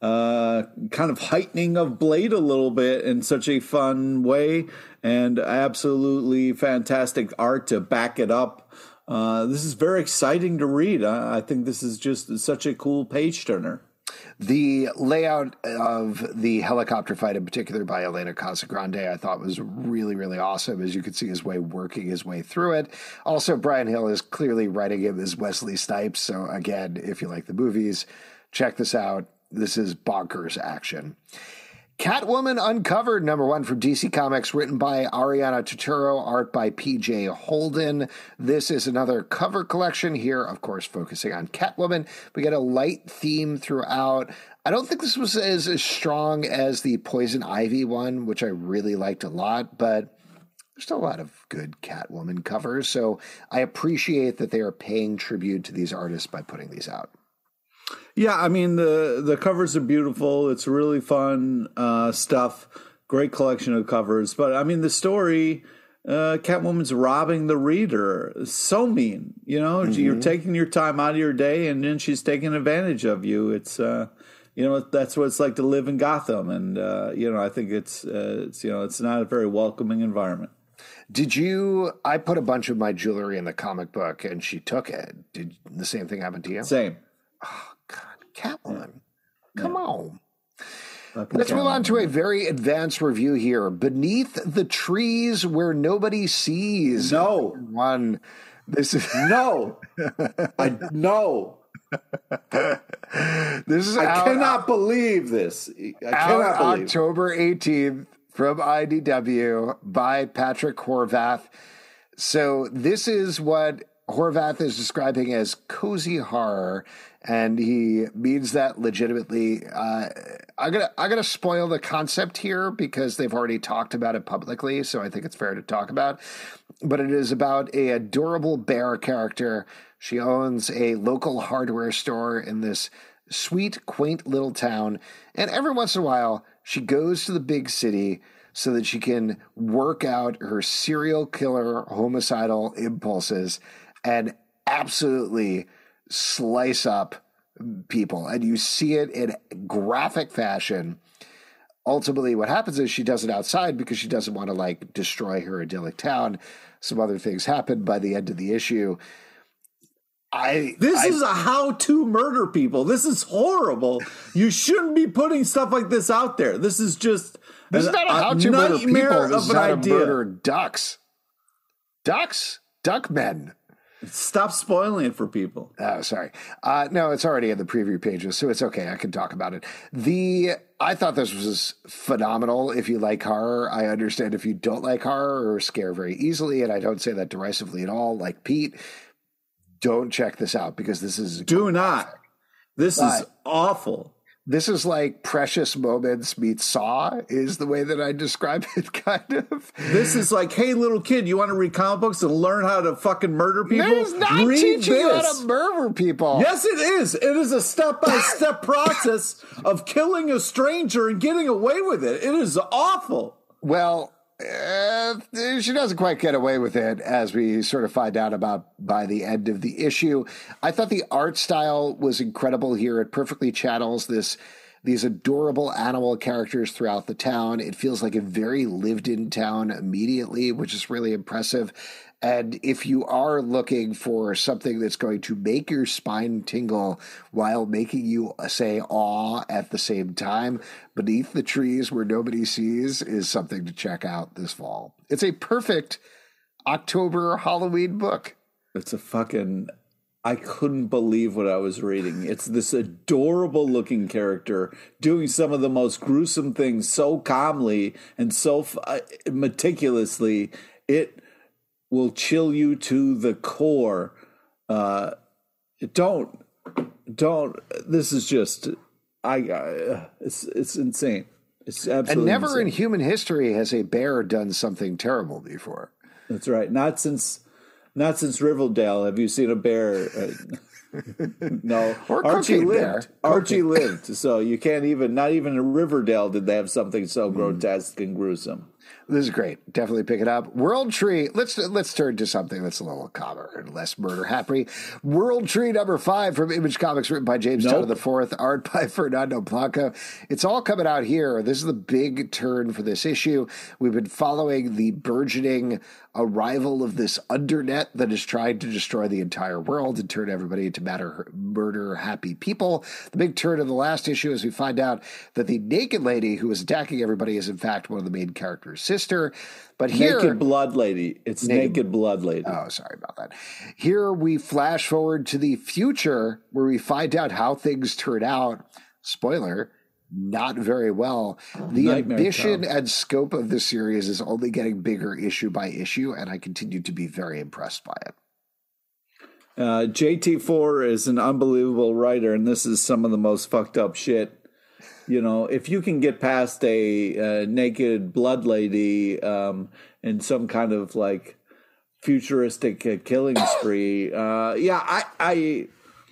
uh, kind of heightening of Blade a little bit in such a fun way. And absolutely fantastic art to back it up. Uh, this is very exciting to read. I, I think this is just such a cool page turner. The layout of the helicopter fight, in particular by Elena Casagrande, I thought was really, really awesome, as you could see his way working his way through it. Also, Brian Hill is clearly writing him as Wesley Snipes. So again, if you like the movies, check this out. This is bonkers action. Catwoman Uncovered, number one from D C Comics, written by Ariana Turturro, art by P J Holden. This is another cover collection here, of course, focusing on Catwoman. We get a light theme throughout. I don't think this was as, as strong as the Poison Ivy one, which I really liked a lot, but there's still a lot of good Catwoman covers, so I appreciate that they are paying tribute to these artists by putting these out. Yeah, I mean, the, the covers are beautiful. It's really fun uh, stuff. Great collection of covers. But, I mean, the story, uh, Catwoman's robbing the reader. So mean. You know, mm-hmm. You're taking your time out of your day, and then she's taking advantage of you. It's, uh, you know, that's what it's like to live in Gotham. And, uh, you know, I think it's, uh, it's, you know, it's not a very welcoming environment. Did you, I put a bunch of my jewelry in the comic book, and she took it. Did the same thing happen to you? Same. Oh, God, Catwoman. Yeah. Come yeah. on. Fucking Let's Catwoman. move on to a very advanced review here. Beneath the Trees Where Nobody Sees. No. One. This is no. I no. This is I out, cannot believe this. I cannot believe October eighteenth from I D W by Patrick Horvath. So this is what Horvath is describing as cozy horror, and he means that legitimately. Uh, I'm gonna I'm gonna spoil the concept here because they've already talked about it publicly, so I think it's fair to talk about. But it is about a adorable bear character. She owns a local hardware store in this sweet, quaint little town, and every once in a while she goes to the big city so that she can work out her serial killer homicidal impulses and absolutely slice up people. And you see it in graphic fashion. Ultimately, what happens is she does it outside because she doesn't want to, like, destroy her idyllic town. Some other things happen by the end of the issue. I This I, is a how-to murder people. This is horrible. You shouldn't be putting stuff like this out there. This is just This an, is not a how to murder people. This is how to idea. murder ducks. Ducks? Duckmen. Stop spoiling it for people. Oh, sorry. Uh, no, it's already in the preview pages, so it's okay. I can talk about it. The I thought this was phenomenal. If you like horror, I understand if you don't like horror or scare very easily, and I don't say that derisively at all, like Pete. Don't check this out because this is do not. This but is awful. This is like Precious Moments meets Saw is the way that I describe it, kind of. This is like, hey, little kid, you want to read comic books and learn how to fucking murder people? It is not read teaching this. you how to murder people. Yes, it is. It is a step-by-step process of killing a stranger and getting away with it. It is awful. Well, Uh, she doesn't quite get away with it, as we sort of find out about by the end of the issue. I thought the art style was incredible here. It perfectly channels this these adorable animal characters throughout the town. It feels like a very lived-in town immediately, which is really impressive. And if you are looking for something that's going to make your spine tingle while making you say awe at the same time, Beneath the Trees Where Nobody Sees is something to check out this fall. It's a perfect October Halloween book. It's a fucking... I couldn't believe what I was reading. It's this adorable looking character doing some of the most gruesome things so calmly and so uh, meticulously. It will chill you to the core. Uh, don't, don't. This is just, I. Uh, it's it's insane. It's absolutely and never insane. in human history has a bear done something terrible before. That's right. Not since not since Riverdale have you seen a bear. Uh, no, Or Archie Cocaine lived. Bear. Archie lived, so you can't even. Not even in Riverdale did they have something so grotesque and gruesome. This is great. Definitely pick it up. World Tree. Let's let's turn to something that's a little calmer and less murder happy. World Tree number five from Image Comics, written by James Nope. Tynion the Fourth, art by Fernando Blanco. It's all coming out here. This is the big turn for this issue. We've been following the burgeoning arrival of this undernet that is trying to destroy the entire world and turn everybody into matter murder happy people. The big turn of the last issue is we find out that the naked lady who is attacking everybody is in fact one of the main characters' sister. But here, Naked Blood Lady. It's Naked, naked Blood Lady. Oh, sorry about that. Here we flash forward to the future where we find out how things turn out. Spoiler, not very well. The Nightmare ambition Town. and scope of the series is only getting bigger issue by issue, and I continue to be very impressed by it. Uh, J T four is an unbelievable writer, and this is some of the most fucked up shit. You know, if you can get past a uh, naked blood lady um, and some kind of like futuristic uh, killing spree, uh, yeah, I, I,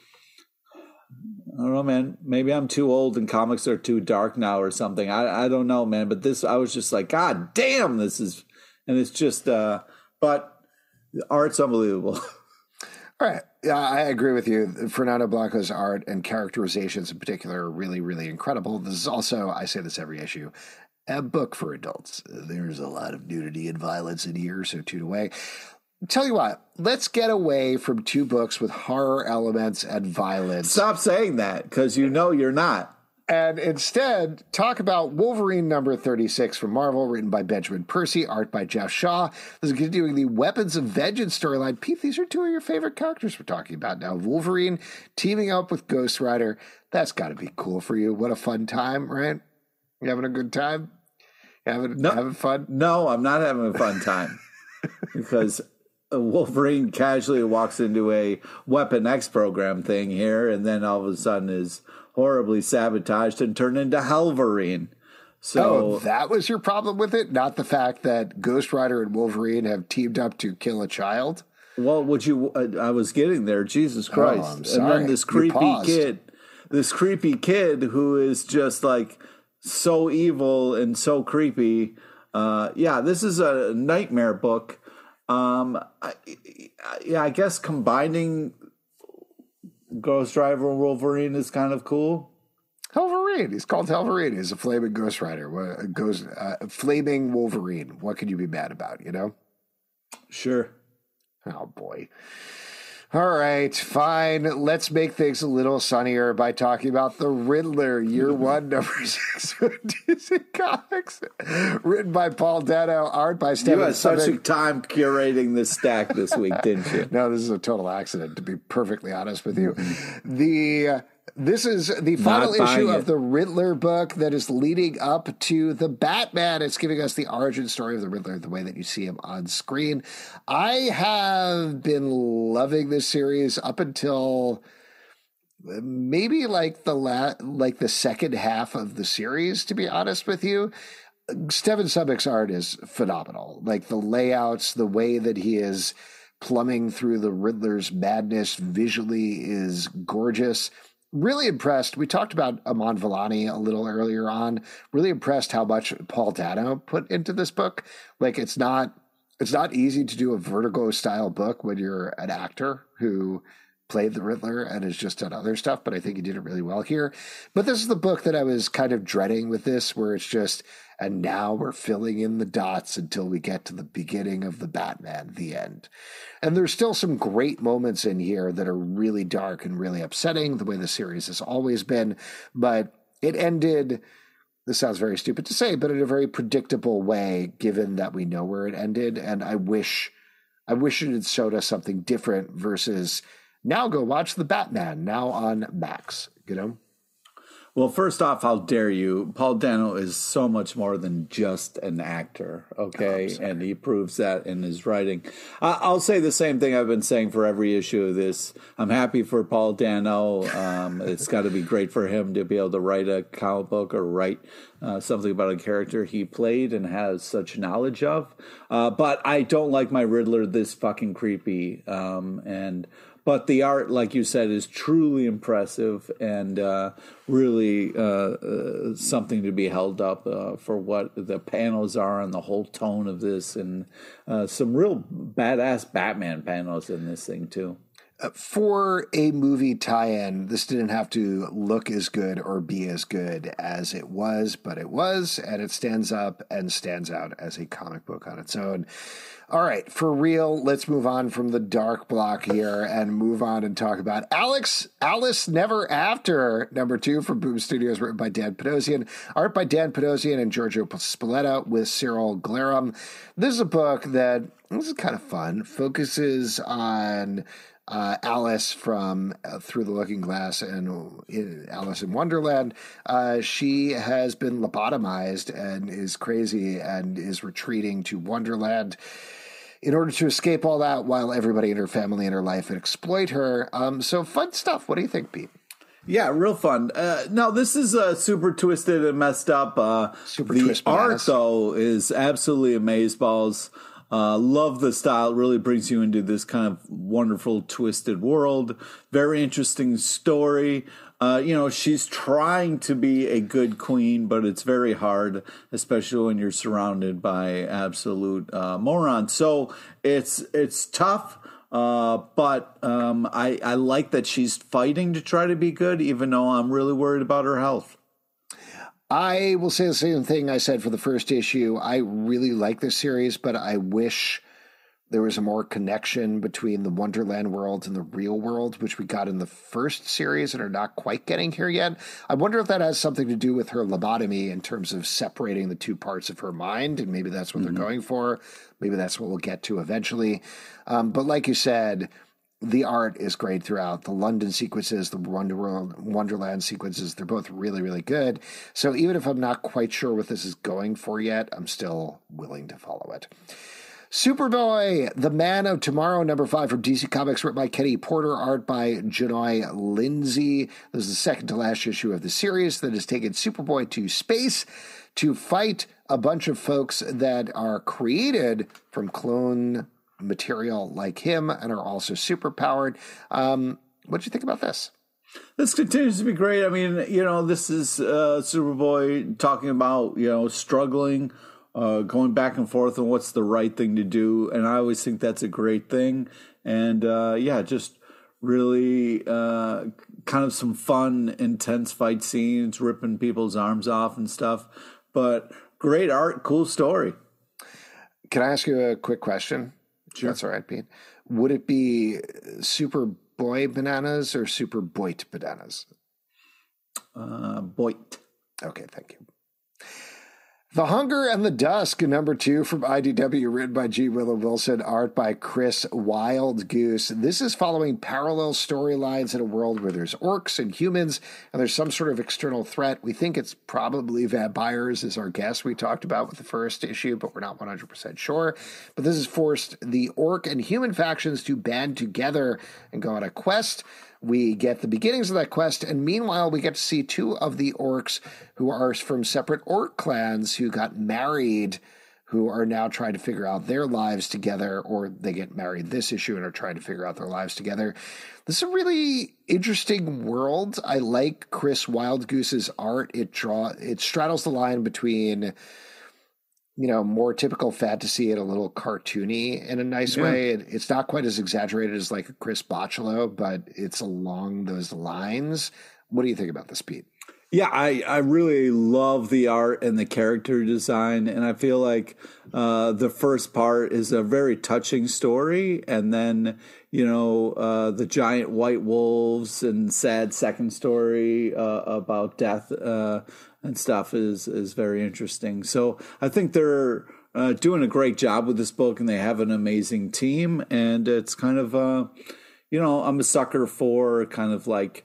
I don't know, man. Maybe I'm too old and comics are too dark now or something. I, I don't know, man. But this, I was just like, God damn, this is, and it's just, uh, but the art's unbelievable. All right. Yeah, I agree with you. Fernando Blanco's art and characterizations in particular are really, really incredible. This is also, I say this every issue, a book for adults. There's a lot of nudity and violence in here, so tune away. Tell you what, let's get away from two books with horror elements and violence. Stop saying that, because you know you're not. And instead, talk about Wolverine number thirty-six from Marvel, written by Benjamin Percy, art by Jeff Shaw. This is continuing the Weapons of Vengeance storyline. Pete, these are two of your favorite characters we're talking about now. Wolverine teaming up with Ghost Rider. That's got to be cool for you. What a fun time, right? You having a good time? You having, No, having fun? No, I'm not having a fun time. Because Wolverine casually walks into a Weapon X program thing here, and then all of a sudden is horribly sabotaged and turned into Helverine. So Oh, that was your problem with it? Not the fact that Ghost Rider and Wolverine have teamed up to kill a child? Well, would you? Uh, I was getting there. Jesus Christ! I'm And sorry. then this You creepy paused. kid, this creepy kid who is just like so evil and so creepy. Uh, yeah, this is a nightmare book. Um, I, yeah, I guess combining Ghost Rider and Wolverine is kind of cool. Helverine. He's called Helverine. He's a flaming Ghost Rider. What- a Ghost, uh, flaming Wolverine. What could you be mad about, you know? Sure. Oh, boy. All right, fine. Let's make things a little sunnier by talking about the Riddler, year one, number six from D C Comics. Written by Paul Dano, art by You Stephen had such a Summit. time curating this stack this week, didn't you? No, this is a total accident, to be perfectly honest with you. The uh, This is the final Not issue buying of it. the Riddler book that is leading up to the Batman. It's giving us the origin story of the Riddler, the way that you see him on screen. I have been loving this series up until maybe like the la- like the second half of the series, to be honest with you. Stephen Subbick's art is phenomenal. Like the layouts, the way that he is plumbing through the Riddler's madness visually is gorgeous. Really impressed. We talked about Amon Villani a little earlier on. Really impressed how much Paul Dano put into this book. Like it's not it's not easy to do a Vertigo style book when you're an actor who played the Riddler and has just done other stuff, but I think he did it really well here. But this is the book that I was kind of dreading with this, where it's just, and now we're filling in the dots until we get to the beginning of the Batman, the end. And there's still some great moments in here that are really dark and really upsetting, the way the series has always been. But it ended, this sounds very stupid to say, but in a very predictable way, given that we know where it ended. And I wish, I wish it had showed us something different versus now go watch the Batman now on Max, you know? Well, first off, how dare you? Paul Dano is so much more than just an actor, okay? Oh, and he proves that in his writing. I- I'll say the same thing I've been saying for every issue of this. I'm happy for Paul Dano. Um, it's got to be great for him to be able to write a comic book or write uh, something about a character he played and has such knowledge of. Uh, but I don't like my Riddler this fucking creepy. Um, and... But the art, like you said, is truly impressive and uh, really uh, uh, something to be held up uh, for what the panels are and the whole tone of this, and uh, some real badass Batman panels in this thing, too. Uh, for a movie tie-in, this didn't have to look as good or be as good as it was, but it was, and it stands up and stands out as a comic book on its own. All right, for real, let's move on from the dark block here and move on and talk about Alex, Alice Never After, number two from Boom Studios, written by Dan Panosian, art by Dan Panosian and Giorgio Spalletta with Cyril Glarum. This is a book that, this is kind of fun, focuses on Uh, Alice from uh, Through the Looking Glass and uh, Alice in Wonderland. Uh, she has been lobotomized and is crazy and is retreating to Wonderland in order to escape all that while everybody in her family and her life exploit her. Um, so fun stuff. What do you think, Pete? Yeah, real fun. Uh, now, this is uh, super twisted and messed up. Uh, super the twist art, bananas. though, is absolutely amazeballs. Uh, love the style. It really brings you into this kind of wonderful, twisted world. Very interesting story. Uh, you know, she's trying to be a good queen, but it's very hard, especially when you're surrounded by absolute uh, morons. So it's it's tough. Uh, but um, I, I like that she's fighting to try to be good, even though I'm really worried about her health. I will say the same thing I said for the first issue. I really like this series, but I wish there was a more connection between the Wonderland world and the real world, which we got in the first series and are not quite getting here yet. I wonder if that has something to do with her lobotomy in terms of separating the two parts of her mind, and maybe that's what mm-hmm. they're going for. Maybe that's what we'll get to eventually. Um, but like you said, the art is great throughout. The London sequences, the Wonder World, Wonderland sequences, they're both really, really good. So even if I'm not quite sure what this is going for yet, I'm still willing to follow it. Superboy, The Man of Tomorrow, number five from D C Comics, written by Kenny Porter, art by Janoy Lindsay. This is the second to last issue of the series that has taken Superboy to space to fight a bunch of folks that are created from clone material like him and are also super powered. Um, what do you think about this? This continues to be great. I mean, you know, this is uh, Superboy talking about, you know, struggling, uh, going back and forth on what's the right thing to do. And I always think that's a great thing. And uh, yeah, just really uh, kind of some fun, intense fight scenes, ripping people's arms off and stuff. But great art, cool story. Can I ask you a quick question? Sure. That's all right, Pete. Would it be Super Boy Bananas or Super Boit Bananas? Uh, Boit. Okay, thank you. The Hunger and the Dusk, number two from I D W, written by G. Willow Wilson, art by Chris Wildgoose. This is following parallel storylines in a world where there's orcs and humans, and there's some sort of external threat. We think it's probably vampires, is our guess we talked about with the first issue, but we're not one hundred percent sure. But this has forced the orc and human factions to band together and go on a quest. We get the beginnings of that quest, and meanwhile, we get to see two of the orcs who are from separate orc clans who got married, who are now trying to figure out their lives together, or they get married this issue and are trying to figure out their lives together. This is a really interesting world. I like Chris Wildgoose's art. It draw it straddles the line between, you know, more typical fantasy and a little cartoony in a nice yeah. way. It, it's not quite as exaggerated as like a Chris Bocciolo, but it's along those lines. What do you think about this, Pete? Yeah, I, I really love the art and the character design, and I feel like uh, the first part is a very touching story, and then, you know, uh, the giant white wolves and sad second story uh, about death uh, and stuff is is very interesting. So I think they're uh, doing a great job with this book, and they have an amazing team, and it's kind of, uh, you know, I'm a sucker for kind of like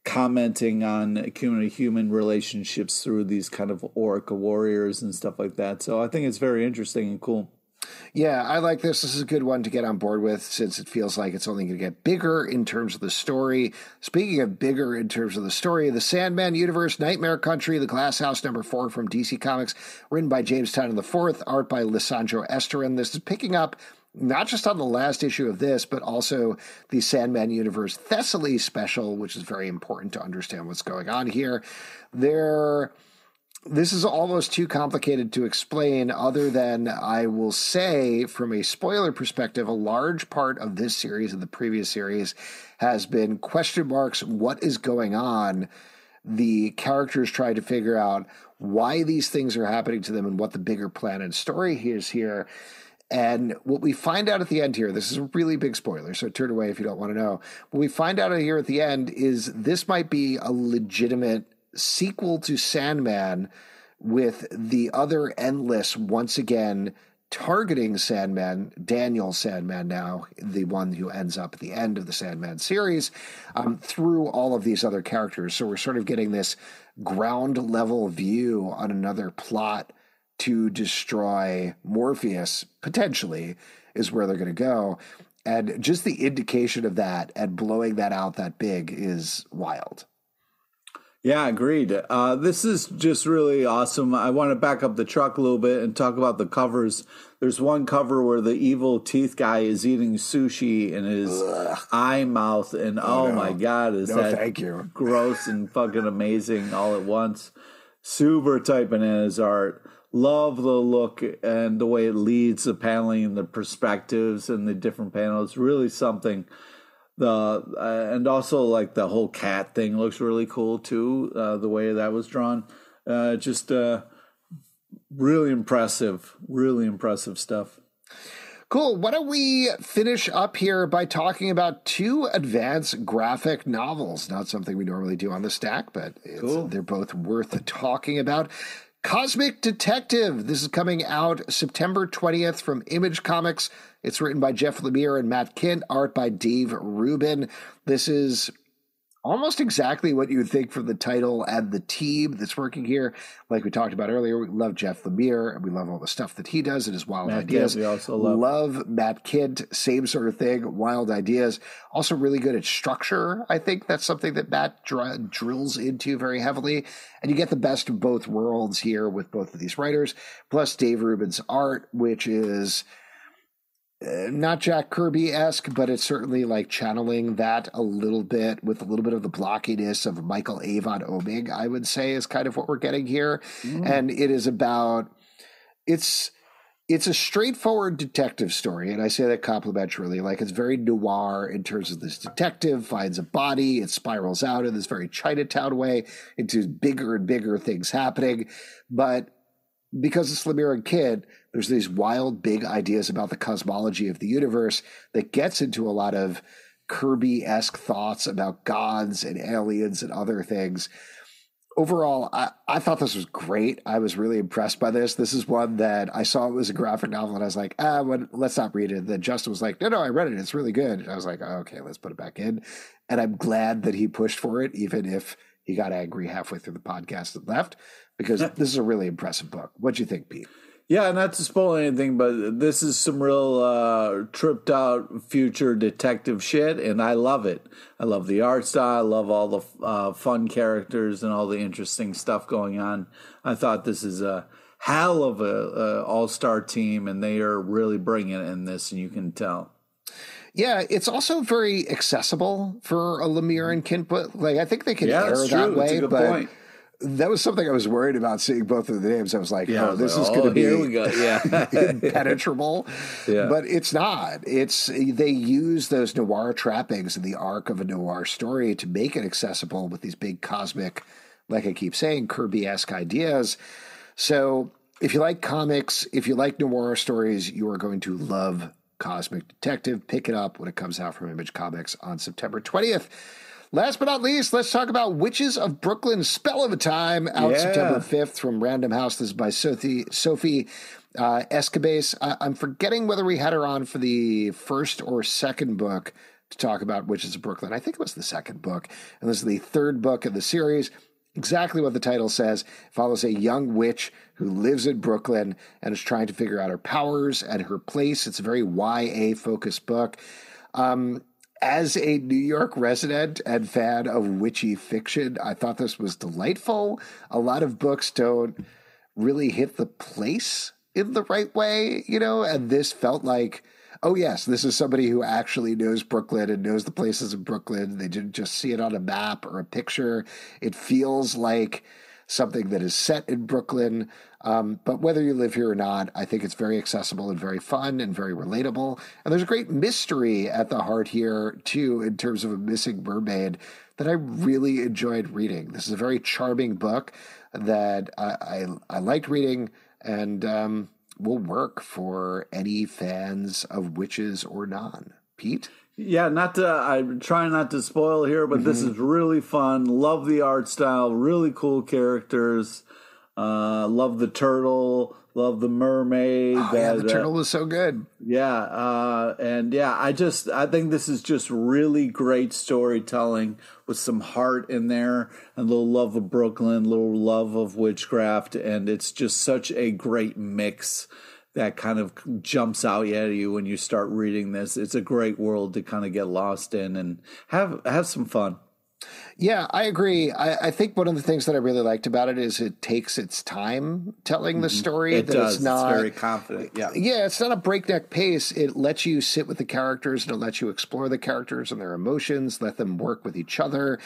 commenting on human-to-human relationships through these kind of Orca warriors and stuff like that. So I think it's very interesting and cool. Yeah, I like this. This is a good one to get on board with since it feels like it's only going to get bigger in terms of the story. Speaking of bigger in terms of the story, the Sandman universe, Nightmare Country, The Glass House number four from D C Comics, written by James Tynion the fourth, art by Lisandro Esterin. This is picking up not just on the last issue of this, but also the Sandman Universe Thessaly special, which is very important to understand what's going on here. There... This is almost too complicated to explain other than I will say from a spoiler perspective, a large part of this series and the previous series has been question marks. What is going on? The characters try to figure out why these things are happening to them and what the bigger plan and story is here. And what we find out at the end here, this is a really big spoiler, so turn away if you don't want to know. What we find out here at the end is this might be a legitimate sequel to Sandman with the other Endless once again targeting Sandman, Daniel Sandman now, the one who ends up at the end of the Sandman series, um, through all of these other characters. So we're sort of getting this ground level view on another plot to destroy Morpheus, potentially, is where they're going to go. And just the indication of that and blowing that out that big is wild. Yeah, agreed. Uh, this is just really awesome. I want to back up the truck a little bit and talk about the covers. There's one cover where the evil teeth guy is eating sushi in his Ugh. eye mouth, and oh, oh no. my God, is no, that thank you. gross and fucking amazing all at once. Super typing in his art. Love the look and the way it leads the paneling and the perspectives and the different panels. Really something. The uh, and also like the whole cat thing looks really cool too. Uh, the way that was drawn, uh, just uh, really impressive. Really impressive stuff. Cool. Why don't we finish up here by talking about two advanced graphic novels? Not something we normally do on the stack, but it's, cool. They're both worth talking about. Cosmic Detective. This is coming out September twentieth from Image Comics. It's written by Jeff Lemire and Matt Kindt, art by Dave Rubin. This is almost exactly what you would think from the title and the team that's working here. Like we talked about earlier, we love Jeff Lemire, and we love all the stuff that he does and his wild Matt ideas. Kindt, we also love. love Matt Kindt, same sort of thing, wild ideas. Also really good at structure. I think that's something that Matt dr- drills into very heavily. And you get the best of both worlds here with both of these writers, plus Dave Rubin's art, which is... Uh, not Jack Kirby-esque, but it's certainly like channeling that a little bit with a little bit of the blockiness of Michael Avon Oming, I would say, is kind of what we're getting here. Mm. And it is about, it's it's a straightforward detective story, and I say that complimentarily. Like, it's very noir in terms of this detective finds a body, it spirals out in this very Chinatown way into bigger and bigger things happening. But because it's Lemire and Kindt, there's these wild, big ideas about the cosmology of the universe that gets into a lot of Kirby-esque thoughts about gods and aliens and other things. Overall, I, I thought this was great. I was really impressed by this. This is one that I saw it was a graphic novel, and I was like, ah, well, let's not read it. And then Justin was like, no, no, I read it. It's really good. And I was like, oh, okay, let's put it back in. And I'm glad that he pushed for it, even if he got angry halfway through the podcast and left, because this is a really impressive book. What'd you think, Pete? Yeah, not to spoil anything, but this is some real uh, tripped out future detective shit, and I love it. I love the art style. I love all the uh, fun characters and all the interesting stuff going on. I thought this is a hell of a, a all-star team, and they are really bringing it in this, and you can tell. Yeah, it's also very accessible for a Lemire and Kindt, but like I think they can yeah, err that's that true. way. That's a good but point. That was something I was worried about seeing both of the names. I was like, yeah, oh, this like, is oh, going to be here we go. Yeah. impenetrable. Yeah. But it's not. It's they use those noir trappings in the arc of a noir story to make it accessible with these big cosmic, like I keep saying, Kirby-esque ideas. So if you like comics, if you like noir stories, you are going to love Cosmic Detective. Pick it up when it comes out from Image Comics on September twentieth. Last but not least, let's talk about Witches of Brooklyn, Spell of a Time, out yeah. September fifth from Random House. This is by Sophie, Sophie uh, Escabase. I, I'm forgetting whether we had her on for the first or second book, to talk about Witches of Brooklyn. I think it was the second book, and this is the third book of the series. Exactly what the title says. It follows a young witch who lives in Brooklyn and is trying to figure out her powers and her place. It's a very Y A-focused book. Um, as a New York resident and fan of witchy fiction, I thought this was delightful. A lot of books don't really hit the place in the right way, you know, and this felt like, oh, yes, this is somebody who actually knows Brooklyn and knows the places in Brooklyn. They didn't just see it on a map or a picture. It feels like something that is set in Brooklyn. Um, but whether you live here or not, I think it's very accessible and very fun and very relatable. And there's a great mystery at the heart here, too, in terms of a missing mermaid that I really enjoyed reading. This is a very charming book that I, I, I liked reading, and um, will work for any fans of witches or non. Pete? Yeah, not to, I'm trying not to spoil here, but mm-hmm. this is really fun. Love the art style, really cool characters. Uh, love the turtle, love the mermaid. Oh, that, yeah, the turtle uh, was so good. Yeah, uh, and yeah, I just, I think this is just really great storytelling with some heart in there, and a little love of Brooklyn, a little love of witchcraft, and it's just such a great mix that kind of jumps out at you when you start reading this. It's a great world to kind of get lost in and have have some fun. Yeah, I agree. I, I think one of the things that I really liked about it is it takes its time telling the story. It that does. It's, not, it's very confident. Yeah. Yeah, it's not a breakneck pace. It lets you sit with the characters and it lets you explore the characters and their emotions, let them work with each other.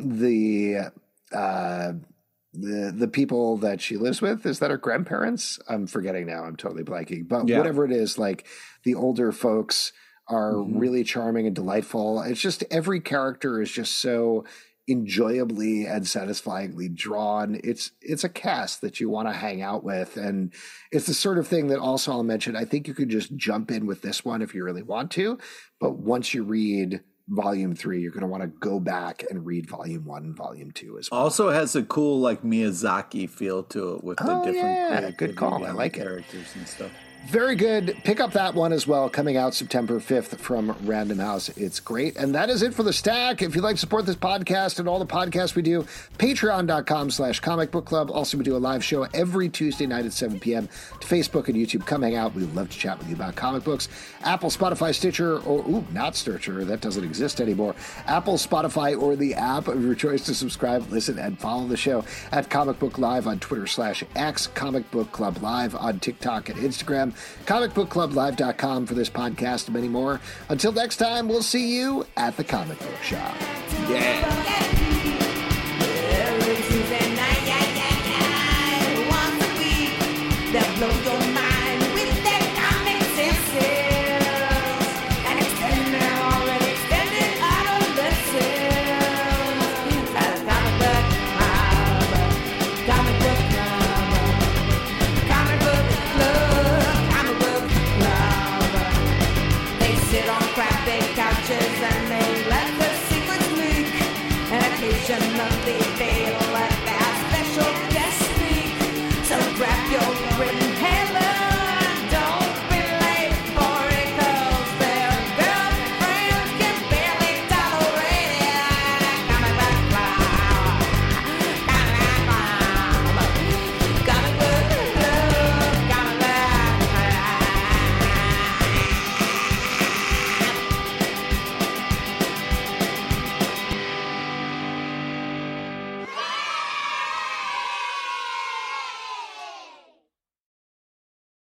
The uh, the the people that she lives with, is that her grandparents? I'm forgetting now. I'm totally blanking. But yeah. whatever it is, like the older folks are mm-hmm. really charming and delightful. It's just every character is just so enjoyably and satisfyingly drawn. It's it's a cast that you want to hang out with, and it's the sort of thing that also I'll mention. I think you could just jump in with this one if you really want to, but once you read volume three, you're going to want to go back and read volume one and volume two as well. Also has a cool like Miyazaki feel to it with the oh, different yeah, good call. I like characters it. and stuff. Very good. Pick up that one as well, coming out September fifth from Random House. It's great. And that is it for the stack. If you'd like to support this podcast and all the podcasts we do, patreon.com slash comic book club. Also, we do a live show every Tuesday night at seven p.m. to Facebook and YouTube. Come hang out. We'd love to chat with you about comic books. Apple, Spotify, Stitcher, or, ooh, not Stitcher. That doesn't exist anymore. Apple, Spotify, or the app of your choice to subscribe, listen, and follow the show at Comic Book Live on Twitter slash X, Comic Book Club Live on TikTok and Instagram, comic book club live dot com for this podcast and many more. Until next time, we'll see you at the comic book shop. Yeah. Sit on crack, baby.